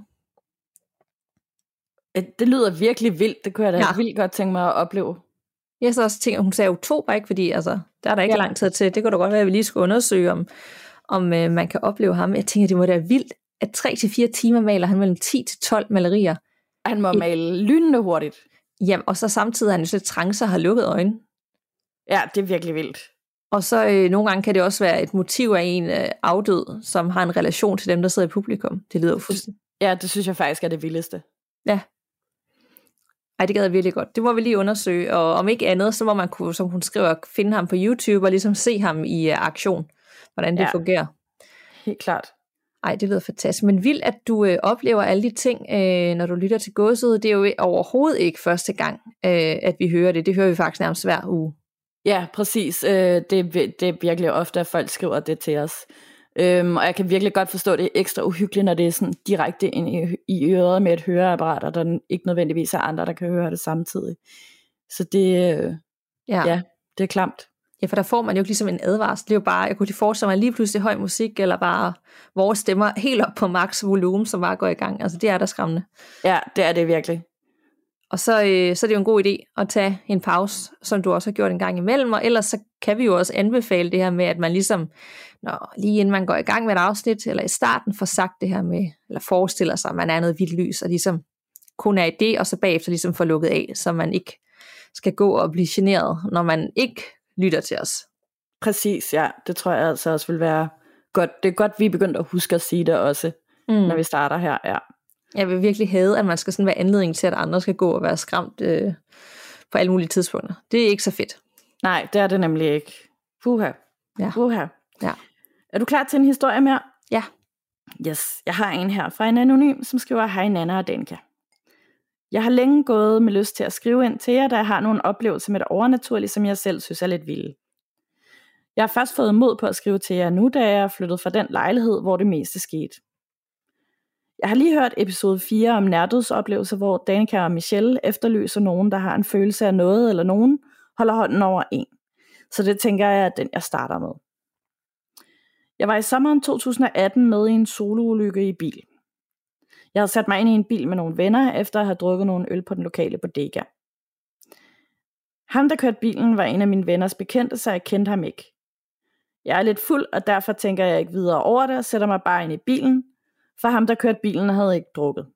Det lyder virkelig vildt, det kunne jeg da ja. vildt godt tænke mig at opleve. Jeg så også tænker, hun sagde oktober, ikke? Fordi altså, der er der ikke ja. lang tid til. Det kunne da godt være, at vi lige skulle undersøge, om, om øh, man kan opleve ham. Jeg tænker, det må da være vildt, at tre til fire timer maler han mellem ti til tolv malerier. Han må male lynende hurtigt. Jamen, og så samtidig er han jo så trance og har lukket øjne. Ja, det er virkelig vildt. Og så øh, nogle gange kan det også være et motiv af en øh, afdød, som har en relation til dem, der sidder i publikum. Det lyder jo fuldstændig. Ja, det synes jeg faktisk er det vildeste. Ja. Ej, det gad jeg virkelig godt. Det må vi lige undersøge, og om ikke andet, så må man kunne, som hun skriver, finde ham på YouTube og ligesom se ham i uh, aktion, hvordan det ja. fungerer. Helt klart. Ej, det lyder fantastisk. Men vildt, at du øh, oplever alle de ting, øh, når du lytter til Gåsehud. Det er jo overhovedet ikke første gang, øh, at vi hører det. Det hører vi faktisk nærmest hver uge. Ja, præcis. Øh, det, det er virkelig ofte, at folk skriver det til os. Øhm, og jeg kan virkelig godt forstå, at det er ekstra uhyggeligt, når det er sådan direkte ind i, i øret med et høreapparat, og der ikke nødvendigvis er andre, der kan høre det samtidig. Så det, øh, ja. ja, det er klamt. Ja, for der får man jo ikke ligesom en advarsel. Det er jo bare, jeg kunne forestille mig lige pludselig høj musik, eller bare vores stemmer helt op på max volumen, som bare går i gang. Altså det er der skræmmende. Ja, det er det virkelig. Og så, øh, så er det jo en god idé at tage en pause, som du også har gjort en gang imellem, og ellers så kan vi jo også anbefale det her med, at man ligesom, når, lige inden man går i gang med et afsnit, eller i starten får sagt det her med, eller forestiller sig, at man er noget vildt lys, og ligesom kun er i det, og så bagefter ligesom får lukket af, så man ikke skal gå og blive generet, når man ikke lytter til os. Præcis, ja. Det tror jeg altså også vil være godt. Det er godt, vi er begyndt at huske at sige det også, mm. når vi starter her, ja. Jeg vil virkelig have, at man skal sådan være anledning til, at andre skal gå og være skræmt øh, på alle mulige tidspunkter. Det er ikke så fedt. Nej, det er det nemlig ikke. Puha. Ja. Puha. Ja. Er du klar til en historie mere? Ja. Yes, jeg har en her fra en anonym, som skriver: Hej Nana og Danika. Jeg har længe gået med lyst til at skrive ind til jer, da jeg har nogle oplevelser med det overnaturlige, som jeg selv synes er lidt vilde. Jeg har først fået mod på at skrive til jer nu, da jeg er flyttet fra den lejlighed, hvor det meste skete. Jeg har lige hørt episode fire om nærdødsoplevelser, hvor Danika og Michelle efterlyser nogen, der har en følelse af noget eller nogen, holder hånden over en. Så det tænker jeg, at den jeg starter med. Jeg var i sommeren to tusind atten med i en soloulykke i bil. Jeg havde sat mig ind i en bil med nogle venner, efter at have drukket nogle øl på den lokale bodega. Ham, der kørte bilen, var en af mine venners bekendte, så jeg kendte ham ikke. Jeg er lidt fuld, og derfor tænker jeg ikke videre over det og sætter mig bare ind i bilen, for ham, der kørte bilen, havde ikke drukket.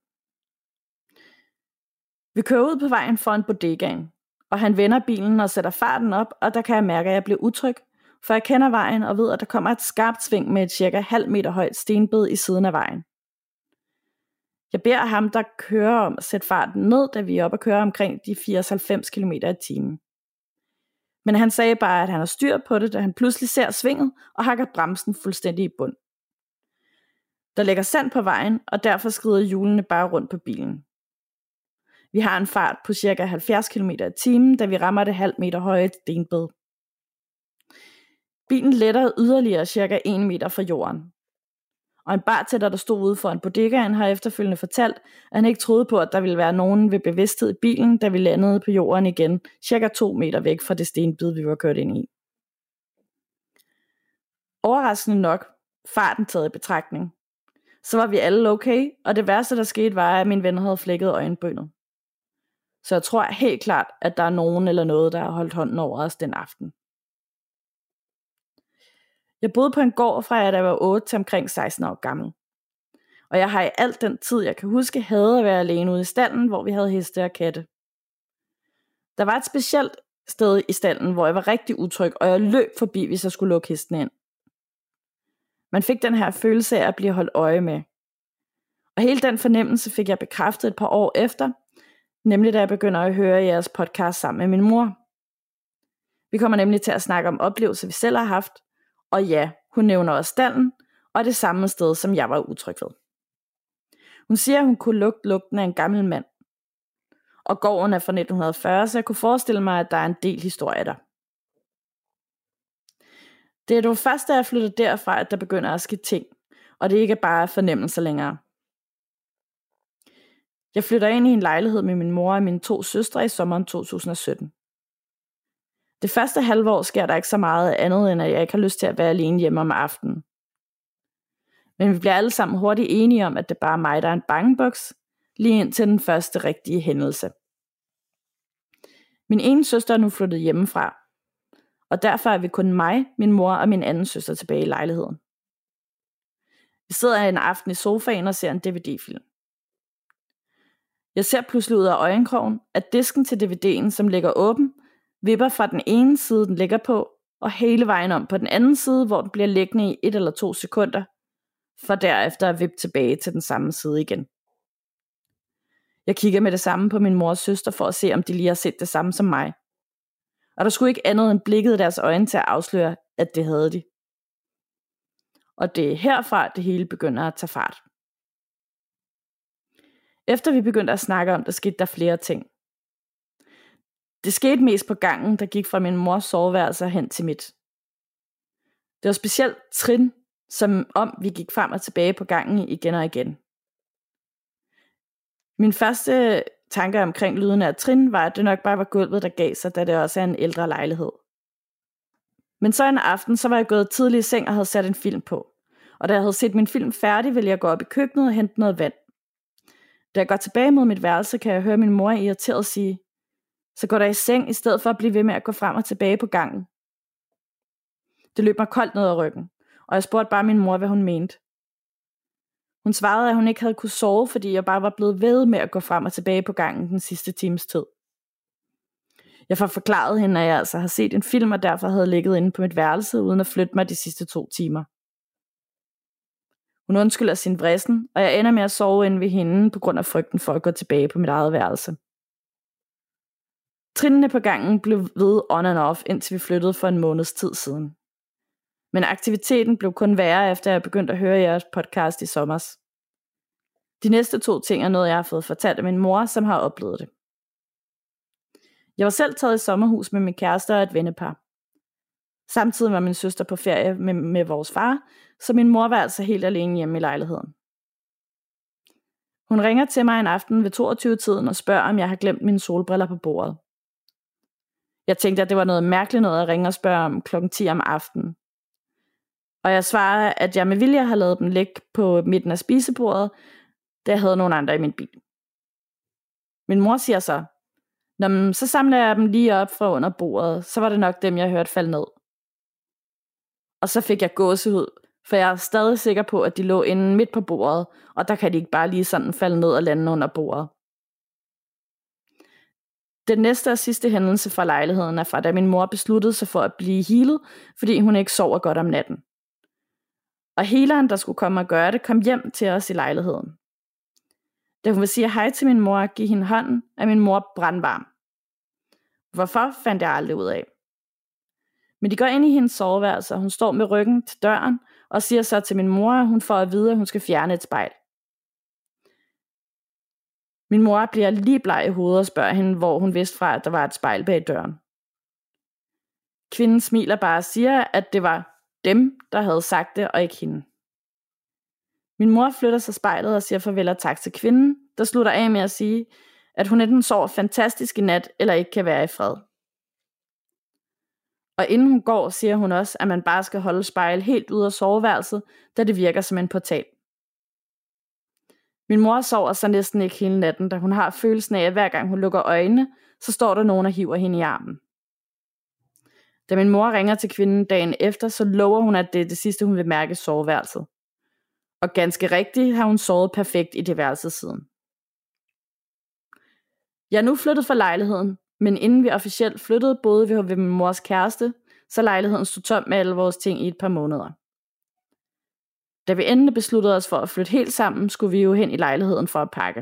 Vi kører ud på vejen foran bodegaen, og han vender bilen og sætter farten op, og der kan jeg mærke, at jeg bliver utryg, for jeg kender vejen og ved, at der kommer et skarpt sving med et cirka halv meter højt stenbed i siden af vejen. Jeg beder ham, der kører, om at sætte farten ned, da vi er oppe og kører omkring de fireoghalvfems kilometer i timen. Men han sagde bare, at han har styr på det, da han pludselig ser svinget og hakker bremsen fuldstændig i bund. Der ligger sand på vejen, og derfor skrider hjulene bare rundt på bilen. Vi har en fart på ca. halvfjerds kilometer i timen, da vi rammer det halv meter høje stenbed. Bilen letter yderligere ca. en meter fra jorden. Og en bartender, der stod ude for en bodegaen, har efterfølgende fortalt, at han ikke troede på, at der ville være nogen ved bevidsthed i bilen, da vi landede på jorden igen, cirka to meter væk fra det stenbid, vi var kørt ind i. Overraskende nok, farten taget i betragtning, så var vi alle okay, og det værste, der skete, var, at min ven havde flækket øjenbrynet. Så jeg tror helt klart, at der er nogen eller noget, der har holdt hånden over os den aften. Jeg boede på en gård fra, at jeg var otte til omkring seksten år gammel. Og jeg har i alt den tid, jeg kan huske, hadet at være alene ude i stalden, hvor vi havde heste og katte. Der var et specielt sted i stalden, hvor jeg var rigtig utryg, og jeg løb forbi, hvis jeg skulle lukke hesten ind. Man fik den her følelse af at blive holdt øje med. Og hele den fornemmelse fik jeg bekræftet et par år efter, nemlig da jeg begynder at høre jeres podcast sammen med min mor. Vi kommer nemlig til at snakke om oplevelser, vi selv har haft, og ja, hun nævner også stalden, og det samme sted, som jeg var utryg ved. Hun siger, at hun kunne lugte lugten af en gammel mand. Og gården er fra nitten fyrre, så jeg kunne forestille mig, at der er en del historie der. Det er dog først, da jeg flytter derfra, at der begynder at ske ting, og det ikke er bare fornemmelser længere. Jeg flytter ind i en lejlighed med min mor og mine to søstre i sommeren to tusind og sytten. Det første halve år sker der ikke så meget andet, end at jeg ikke har lyst til at være alene hjemme om aftenen. Men vi bliver alle sammen hurtigt enige om, at det bare er mig, der er en bangeboks, lige indtil den første rigtige hændelse. Min ene søster er nu flyttet hjemmefra, og derfor er vi kun mig, min mor og min anden søster tilbage i lejligheden. Vi sidder en aften i sofaen og ser en D V D-film. Jeg ser pludselig ud af øjenkrogen, at disken til D V D'en, som ligger åben, vipper fra den ene side, den ligger på, og hele vejen om på den anden side, hvor den bliver liggende i et eller to sekunder, for derefter at vippe tilbage til den samme side igen. Jeg kigger med det samme på min mor og søster for at se, om de lige har set det samme som mig. Og der skulle ikke andet end blikket i deres øjne til at afsløre, at det havde de. Og det er herfra, det hele begynder at tage fart. Efter vi begyndte at snakke om det, skete der flere ting. Det skete mest på gangen, der gik fra min mors soveværelse hen til mit. Det var specielt trin, som om vi gik frem og tilbage på gangen igen og igen. Min første tanke omkring lyden af trin var, at det nok bare var gulvet, der gav sig, da det også er en ældre lejlighed. Men så en aften, så var jeg gået tidligt i seng og havde sat en film på. Og da jeg havde set min film færdig, ville jeg gå op i køkkenet og hente noget vand. Da jeg går tilbage mod mit værelse, kan jeg høre min mor irriteret sige, så går der i seng, i stedet for at blive ved med at gå frem og tilbage på gangen. Det løb mig koldt ned ad ryggen, og jeg spurgte bare min mor, hvad hun mente. Hun svarede, at hun ikke havde kunne sove, fordi jeg bare var blevet ved med at gå frem og tilbage på gangen den sidste times tid. Jeg får forklaret hende, at jeg altså har set en film, og derfor havde ligget inde på mit værelse, uden at flytte mig de sidste to timer. Hun undskylder sin vrissen, og jeg ender med at sove inde ved hende, på grund af frygten for at gå tilbage på mit eget værelse. Trinene på gangen blev ved on and off, indtil vi flyttede for en måneds tid siden. Men aktiviteten blev kun værre, efter jeg begyndte at høre jeres podcast i sommers. De næste to ting er noget, jeg har fået fortalt af min mor, som har oplevet det. Jeg var selv taget i sommerhus med min kæreste og et vennepar. Samtidig var min søster på ferie med, med vores far, så min mor var altså helt alene hjemme i lejligheden. Hun ringer til mig en aften ved toogtyve-tiden og spørger, om jeg har glemt mine solbriller på bordet. Jeg tænkte, at det var noget mærkeligt noget at ringe og spørge om klokken ti om aftenen. Og jeg svarer, at jeg med vilje har lavet dem ligge på midten af spisebordet, da jeg havde nogle andre i min bil. Min mor siger så, Nå, så samler jeg dem lige op fra under bordet, så var det nok dem, jeg hørte falde ned. Og så fik jeg gåsehud, for jeg er stadig sikker på, at de lå inde midt på bordet, og der kan de ikke bare lige sådan falde ned og lande under bordet. Den næste og sidste hændelse fra lejligheden er fra, da min mor besluttede sig for at blive healet, fordi hun ikke sover godt om natten. Og healeren, der skulle komme og gøre det, kom hjem til os i lejligheden. Da hun vil sige hej til min mor og give hende hånden, er min mor brandvarm. Hvorfor, fandt jeg aldrig ud af. Men de går ind i hendes soveværelse, og hun står med ryggen til døren, og siger så til min mor, at hun får at vide, at hun skal fjerne et spejl. Min mor bliver lige bleg i hovedet og spørger hende, hvor hun vidste fra, at der var et spejl bag døren. Kvinden smiler bare og siger, at det var dem, der havde sagt det, og ikke hende. Min mor flytter sig spejlet og siger farvel og tak til kvinden, der slutter af med at sige, at hun enten sover fantastisk i nat, eller ikke kan være i fred. Og inden hun går, siger hun også, at man bare skal holde spejl helt ude af soveværelset, da det virker som en portal. Min mor sover så næsten ikke hele natten, da hun har følelsen af, at hver gang hun lukker øjnene, så står der nogen og hiver hende i armen. Da min mor ringer til kvinden dagen efter, så lover hun, at det er det sidste, hun vil mærke i soveværelset. Og ganske rigtigt har hun sovet perfekt i det værelse siden. Jeg er nu flyttet fra lejligheden, men inden vi officielt flyttede, boede vi ved min mors kæreste, så lejligheden stod tom med alle vores ting i et par måneder. Da vi endelig besluttede os for at flytte helt sammen, skulle vi jo hen i lejligheden for at pakke.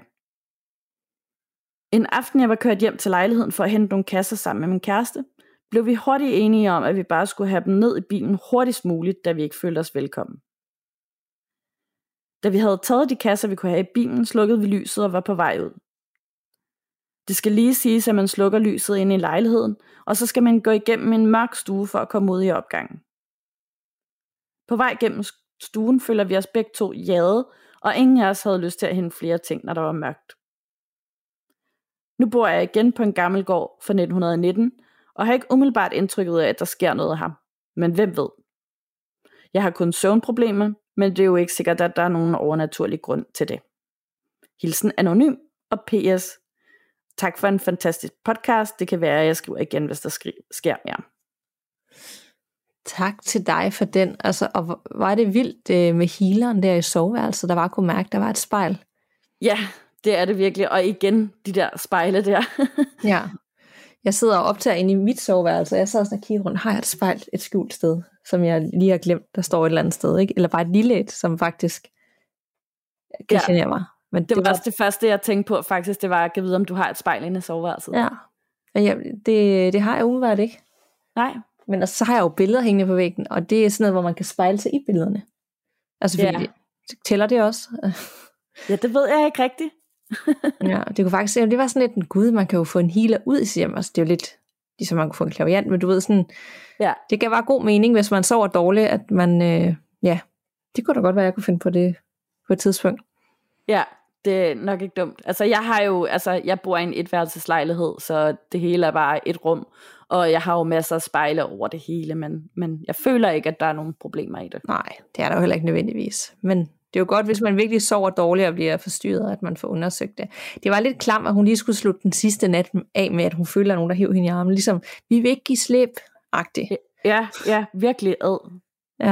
En aften jeg var kørt hjem til lejligheden for at hente nogle kasser sammen med min kæreste, blev vi hurtigt enige om, at vi bare skulle have dem ned i bilen hurtigst muligt, da vi ikke følte os velkommen. Da vi havde taget de kasser, vi kunne have i bilen, slukkede vi lyset og var på vej ud. Det skal lige siges, at man slukker lyset inde i lejligheden, og så skal man gå igennem en mørk stue for at komme ud i opgangen. På vej gennem stuen føler vi os begge to jade, og ingen af os havde lyst til at hente flere ting, når der var mørkt. Nu bor jeg igen på en gammel gård fra nitten nitten, og har ikke umiddelbart indtrykket af, at der sker noget her. Men hvem ved? Jeg har kun søvnproblemer, men det er jo ikke sikkert, at der er nogen overnaturlig grund til det. Hilsen anonym og P S. Tak for en fantastisk podcast. Det kan være, at jeg skriver igen, hvis der skri- sker mere. Tak til dig for den. Altså, og var det vildt med healeren der i soveværelset, der bare kunne mærke, der var et spejl. Ja, det er det virkelig. Og igen, de der spejle der. Ja. Jeg sidder og optager inde i mit soveværelse, og jeg sidder sådan og kigger rundt. Har jeg et spejl et skjult sted, som jeg lige har glemt, der står et eller andet sted, ikke? Eller bare et lille et, som faktisk kan ja. genere mig. Men det, det var også det første, jeg tænkte på faktisk, det var at vide, om du har et spejl inde i soveværelset. Ja, ja det, det har jeg umiddelbart ikke. Nej. Men altså, så har jeg jo billeder hængende på væggen, og det er sådan noget, hvor man kan spejle sig i billederne. Altså, fordi ja. det, tæller det også? Ja, det ved jeg ikke rigtigt. Ja, det kunne faktisk, det var sådan lidt en gud, man kan jo få en healer ud i sit hjem. Altså, det er jo lidt, ligesom man kunne få en klaviant, men du ved sådan, ja. Det gav bare god mening, hvis man sover dårligt, at man, øh, ja, det kunne da godt være, jeg kunne finde på det på et tidspunkt. Ja, det er nok ikke dumt. Altså, jeg har jo, altså, jeg bor i en etværelseslejlighed, så det hele er bare et rum, og jeg har jo masser af spejle over det hele, men, men jeg føler ikke, at der er nogen problemer i det. Nej, det er der jo heller ikke nødvendigvis, men det er jo godt, hvis man virkelig sover dårligt og bliver forstyrret, at man får undersøgt det. Det var lidt klam, at hun lige skulle slutte den sidste nat af med, at hun føler, at nogen, der hiver hende i armen. Ligesom, vi vil ikke give slip-agtigt. Ja, ja, virkelig ad. Ja.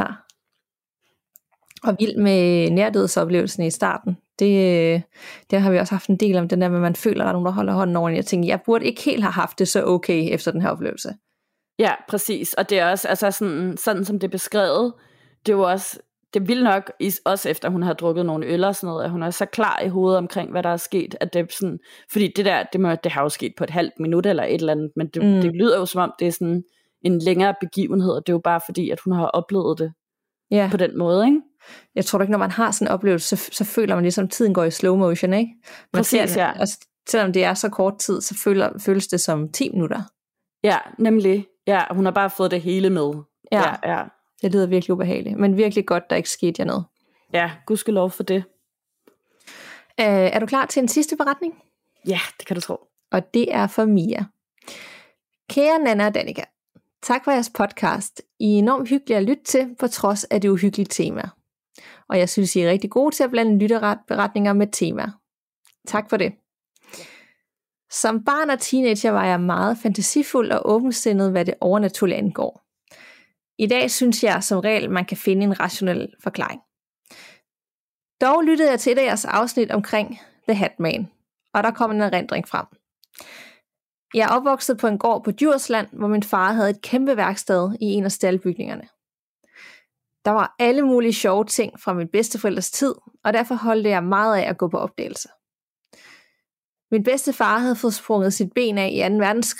Og vild med nærdødsoplevelsen i starten. Det, det har vi også haft en del om, den der med, at man føler, at der er nogen, der holder hånden over en. Jeg tænker, jeg burde ikke helt have haft det så okay efter den her oplevelse. Ja, præcis. Og det er også, altså sådan, sådan som det er beskrevet, det er jo også, det vil nok, også efter hun har drukket nogle øl og sådan noget, at hun er så klar i hovedet omkring, hvad der er sket, at det er sådan, fordi det der, det, må, det har jo sket på et halvt minut eller et eller andet, men det, mm. det lyder jo som om, det er sådan en længere begivenhed, og det er jo bare fordi, at hun har oplevet det yeah. på den måde, ikke? Jeg tror ikke, når man har sådan en oplevelse, så, så føler man ligesom, at tiden går i slow motion, ikke? Man præcis, ser, ja. Og selvom det er så kort tid, så føler, føles det som ti minutter. Ja, nemlig. Ja, hun har bare fået det hele med. Ja. Ja, ja. Det lyder virkelig ubehageligt, men virkelig godt, der ikke skete jer noget. Ja, gudskelov for det. Uh, er du klar til en sidste beretning? Ja, det kan du tro. Og det er for Mia. Kære Nanna og Danika, tak for jeres podcast. I er enormt hyggelige at lytte til, på trods af det uhyggelige tema. Og jeg synes, I er rigtig gode til at blande lytterberetninger med tema. Tak for det. Som barn og teenager var jeg meget fantasifuld og åbensindet, hvad det overnaturlige angår. I dag synes jeg som regel, man kan finde en rationel forklaring. Dog lyttede jeg til et af jeres afsnit omkring The Hatman, og der kom en erindring frem. Jeg er opvokset på en gård på Djursland, hvor min far havde et kæmpe værksted i en af staldbygningerne. Der var alle mulige sjove ting fra min bedsteforældres tid, og derfor holdte jeg meget af at gå på opdagelse. Min bedstefar havde fået sprunget sit ben af i anden verdenskrig,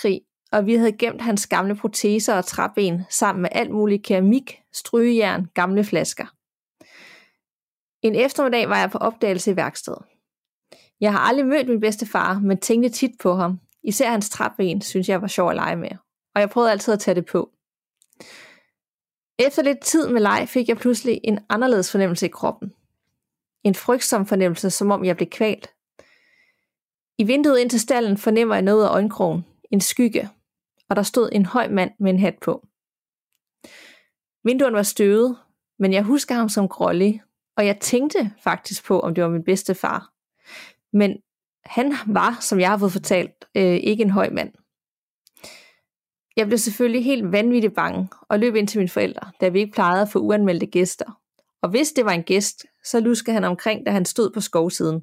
og vi havde gemt hans gamle proteser og træben sammen med alt muligt keramik, strygejern, gamle flasker. En eftermiddag var jeg på opdagelse i værkstedet. Jeg har aldrig mødt min bedstefar, men tænkte tit på ham. Især hans træben synes jeg var sjov at lege med, og jeg prøvede altid at tage det på. Efter lidt tid med leg fik jeg pludselig en anderledes fornemmelse i kroppen. En frygtsom fornemmelse, som om jeg blev kvalt. I vinduet ind til stallen fornemmer jeg noget af øjenkrogen, en skygge, og der stod en høj mand med en hat på. Vinduerne var støvet, men jeg husker ham som grålig, og jeg tænkte faktisk på, om det var min bedstefar. Men han var, som jeg har fået fortalt, øh, ikke en høj mand. Jeg blev selvfølgelig helt vanvittigt bange og løb ind til mine forældre, da vi ikke plejede at få uanmeldte gæster. Og hvis det var en gæst, så luskede han omkring, da han stod på skovsiden.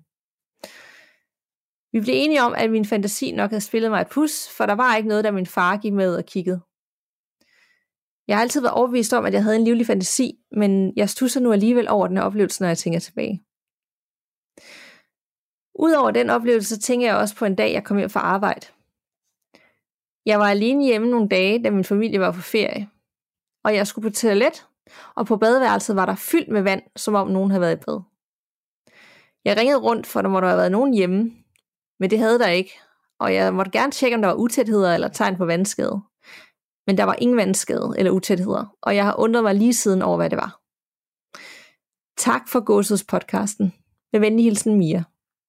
Vi blev enige om, at min fantasi nok havde spillet mig et pus, for der var ikke noget, da min far gik med og kiggede. Jeg har altid været overbevist om, at jeg havde en livlig fantasi, men jeg stusser nu alligevel over den her oplevelse, når jeg tænker tilbage. Udover den oplevelse, tænker jeg også på en dag, jeg kom hjem fra arbejde. Jeg var alene hjemme nogle dage, da min familie var på ferie. Og jeg skulle på toilet, og på badeværelset var der fyldt med vand, som om nogen havde været i bad. Jeg ringede rundt, for der måtte have været nogen hjemme, men det havde der ikke. Og jeg måtte gerne tjekke, om der var utætheder eller tegn på vandskade. Men der var ingen vandskade eller utætheder, og jeg har undret mig lige siden over, hvad det var. Tak for gåsehudspodcasten. Med venlig hilsen, Mia.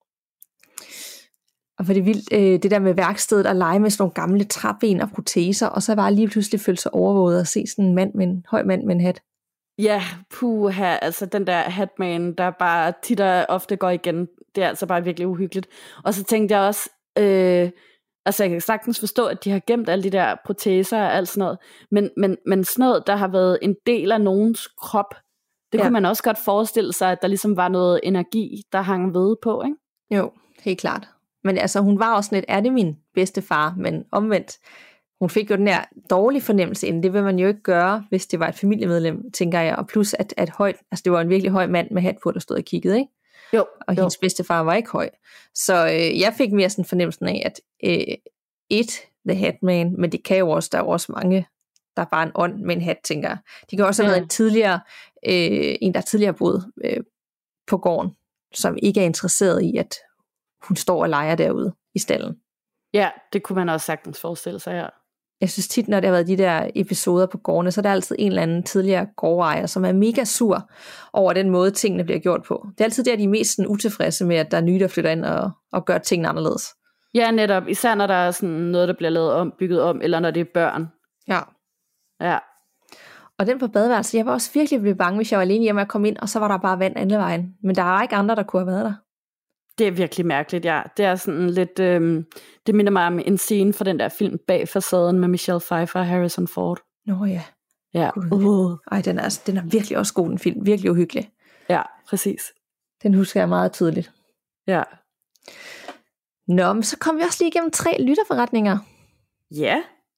Og for det er vildt, øh, det der med værkstedet at lege med sådan nogle gamle træben og proteser, og så var lige pludselig følt sig overvåget at se sådan en mand med en høj mand med en hat. Ja, puha, altså den der hatman, der bare tit og ofte går igen, det er altså bare virkelig uhyggeligt. Og så tænkte jeg også, øh, altså jeg kan sagtens forstå, at de har gemt alle de der proteser og alt sådan noget, men, men, men sådan noget, der har været en del af nogens krop, det ja. Kunne man også godt forestille sig, at der ligesom var noget energi, der hang ved på, ikke? Jo, helt klart. Men altså, hun var også lidt, er det min bedstefar, men omvendt, hun fik jo den der dårlige fornemmelse inden. Det vil man jo ikke gøre, hvis det var et familiemedlem, tænker jeg. Og plus, at, at højt, altså det var en virkelig høj mand med hat på, der stod og kiggede, ikke? Jo. Og jo. hendes bedstefar var ikke høj. Så øh, jeg fik mere sådan fornemmelsen af, at øh, et, the Hatman, men det kan jo også, der er jo også mange, der er bare en ånd med en hat, tænker jeg. De kan også have ja. været en tidligere, øh, en der tidligere boet øh, på gården, som ikke er interesseret i, at hun står og leger derude i stallen. Ja, det kunne man også sagtens forestille sig, ja. Jeg synes tit, når der har været de der episoder på gårdene, så er der altid en eller anden tidligere gårdejer, som er mega sur over den måde, tingene bliver gjort på. Det er altid der, de er mest sådan utilfredse med, at der er nye, der flytter ind og, og gør tingene anderledes. Ja, netop. Især når der er sådan noget, der bliver lavet om, bygget om, eller når det er børn. Ja. Ja. Og den på badeværelset, jeg var også virkelig blevet bange, hvis jeg var alene hjemme og kom ind, og så var der bare vand anden vejen. Men der var ikke andre, der kunne have været der. Det er virkelig mærkeligt, ja. Det er sådan lidt, øhm, det minder mig om en scene fra den der film Bag facaden med Michelle Pfeiffer og Harrison Ford. Nå ja. Ja. Uh. Ej, den er, den er virkelig også god, den film. Virkelig uhyggelig. Ja, præcis. Den husker jeg meget tydeligt. Ja. Nå, men så kom vi også lige igennem tre lytterforretninger. Ja.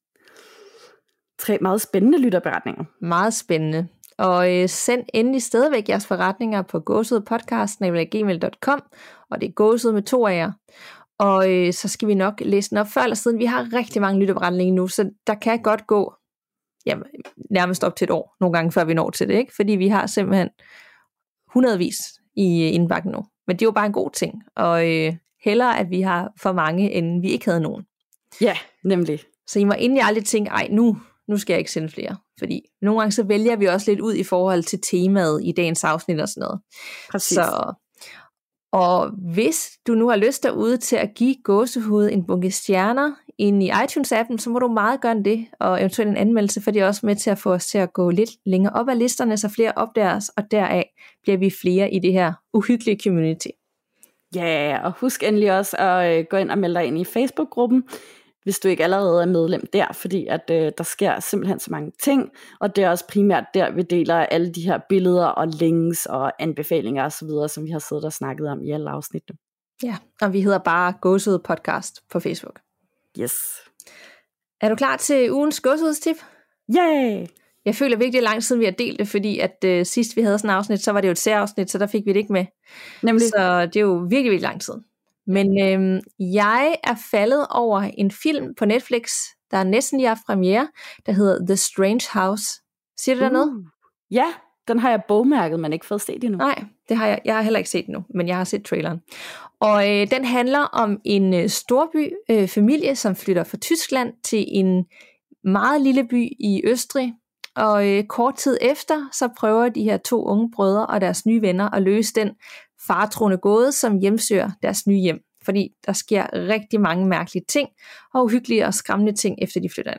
Tre meget spændende lytterberetninger. Meget spændende. Og øh, send endelig stadigvæk jeres forretninger på gåsehudpodcast snabel-a gmail punktum com, og det er gåsehud med to af jer. Og øh, så skal vi nok læse den op før eller siden. Vi har rigtig mange lytterberetninger nu, så der kan godt gå jamen, nærmest op til et år, nogle gange før vi når til det, ikke? Fordi vi har simpelthen hundredvis i indbakken nu. Men det er jo bare en god ting, og øh, hellere at vi har for mange, end vi ikke havde nogen. Ja, nemlig. Så I må endelig aldrig tænke, ej nu... nu skal jeg ikke sende flere, fordi nogle gange så vælger vi også lidt ud i forhold til temaet i dagens afsnit og sådan noget. Præcis. Så, og hvis du nu har lyst derude til at give Gåsehud en bunke stjerner ind i iTunes-appen, så må du meget gøre det, og eventuelt en anmeldelse, for det er også med til at få os til at gå lidt længere op ad listerne, så flere opdager os, og deraf bliver vi flere i det her uhyggelige community. Ja, og husk endelig også at øh, gå ind og melde dig ind i Facebook-gruppen, hvis du ikke allerede er medlem der, fordi at øh, der sker simpelthen så mange ting, og det er også primært der, vi deler alle de her billeder og links og anbefalinger og så videre, som vi har siddet og snakket om i alle afsnittene. Ja, og vi hedder bare Gåsehud Podcast på Facebook. Yes. Er du klar til ugens gåsehudstip? Yay! Jeg føler virkelig lang siden vi har delt det, fordi at øh, sidst vi havde sådan et afsnit, så var det jo et særafsnit, så der fik vi det ikke med. Nemlig. Så det er jo virkelig, virkelig lang tid. Men øhm, jeg er faldet over en film på Netflix, der er næsten lige haft premiere, der hedder The Strange House. Siger det der uh. noget? Ja, den har jeg bogmærket, men ikke fået set endnu. Nej, det har jeg, jeg har heller ikke set endnu, men jeg har set traileren. Og øh, den handler om en øh, storby øh, familie, som flytter fra Tyskland til en meget lille by i Østrig. Og øh, kort tid efter, så prøver de her to unge brødre og deres nye venner at løse den faretruende gåde, som hjemsøger deres nye hjem. Fordi der sker rigtig mange mærkelige ting, og uhyggelige og skræmmende ting, efter de flytter ind.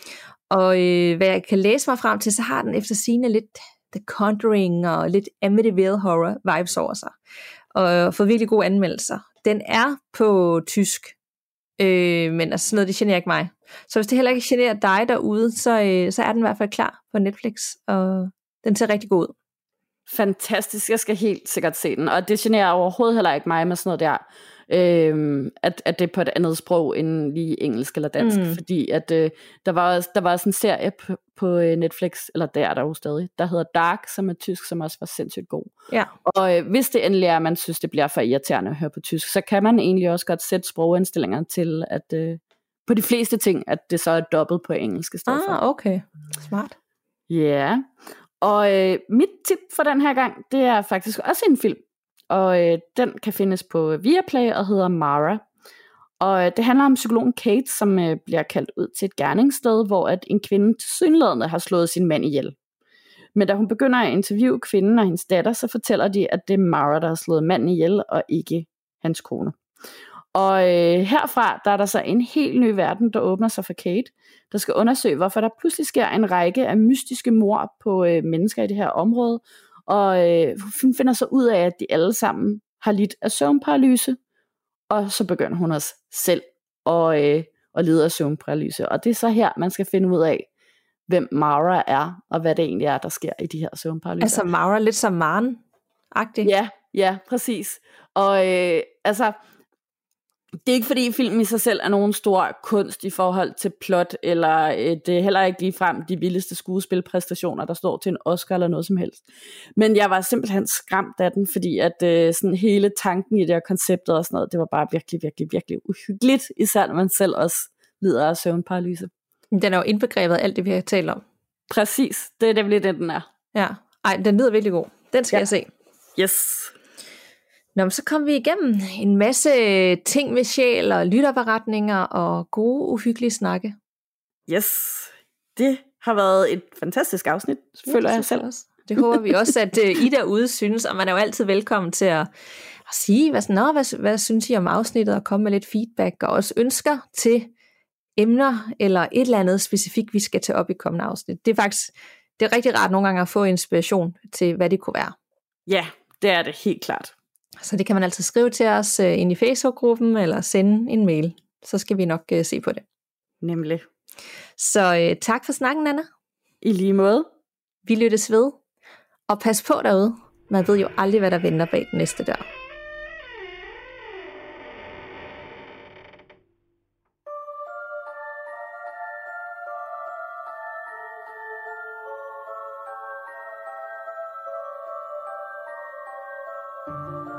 Og øh, hvad jeg kan læse mig frem til, så har den efter sigende lidt The Conjuring og lidt Amityville horror vibes over sig. Og får virkelig gode anmeldelser. Den er på tysk, øh, men altså sådan noget, det generer ikke mig. Så hvis det heller ikke generer dig derude, så, øh, så er den i hvert fald klar på Netflix, og den ser rigtig god ud. Fantastisk, jeg skal helt sikkert se den, og det generer overhovedet heller ikke mig med sådan noget der, øhm, at, at det er på et andet sprog end lige engelsk eller dansk, mm. fordi at øh, der, var også, der var også en serie på, på Netflix, eller der er der jo stadig, der hedder Dark, som er tysk, som også var sindssygt god. Ja. Og øh, hvis det endelig er, at man synes, det bliver for irriterende at høre på tysk, så kan man egentlig også godt sætte sprogindstillinger til, at øh, på de fleste ting, at det så er dobbelt på engelsk i stedet for. Ah, okay. Smart. Ja, yeah. Og øh, mit tip for den her gang, det er faktisk også en film, og øh, den kan findes på Viaplay og hedder Mara. Og øh, det handler om psykologen Kate, som øh, bliver kaldt ud til et gerningssted, hvor at en kvinde tilsyneladende har slået sin mand ihjel. Men da hun begynder at interviewe kvinden og hendes datter, så fortæller de, at det er Mara, der har slået manden ihjel, og ikke hans kone. Og øh, herfra, der er der så en helt ny verden, der åbner sig for Kate, der skal undersøge, hvorfor der pludselig sker en række af mystiske mord på øh, mennesker i det her område, og øh, hun finder så ud af, at de alle sammen har lidt af søvnparalyse, og så begynder hun også selv at, øh, at lide af søvnparalyse, og det er så her, man skal finde ud af, hvem Mara er, og hvad det egentlig er, der sker i de her søvnparalyser. Altså Mara lidt som Maren-agtig? Ja, ja, præcis. Og øh, altså... Det er ikke fordi filmen i sig selv er nogen stor kunst i forhold til plot, eller øh, det er heller ikke ligefrem de vildeste skuespilpræstationer, der står til en Oscar eller noget som helst. Men jeg var simpelthen skræmt af den, fordi at øh, sådan hele tanken i det her konceptet og sådan noget, det var bare virkelig, virkelig, virkelig uhyggeligt, især når man selv også lider af søvnparalyse. Den er jo indbegrebet af alt det, vi har talt om. Præcis, det er nemlig det, den er. Ja, ej, den lyder virkelig god. Den skal ja. jeg se. Yes. Nå, så kom vi igennem en masse ting med sjæl og lytterberetninger og gode, uhyggelige snakke. Yes, det har været et fantastisk afsnit, føler ja, jeg selv. Også. Det håber vi også, at uh, I derude synes, og man er jo altid velkommen til at, at sige, hvad, sådan, Nå, hvad, hvad synes I om afsnittet, og komme med lidt feedback, og også ønsker til emner, eller et eller andet specifikt, vi skal tage op i kommende afsnit. Det er faktisk det er rigtig rart nogle gange at få inspiration til, hvad det kunne være. Ja, det er det helt klart. Så det kan man altid skrive til os uh, ind i Facebook-gruppen, eller sende en mail. Så skal vi nok uh, se på det. Nemlig. Så uh, tak for snakken, Anna. I lige måde. Vi lyttes ved. Og pas på derude. Man ved jo aldrig, hvad der venter bag den næste dør. Thank you.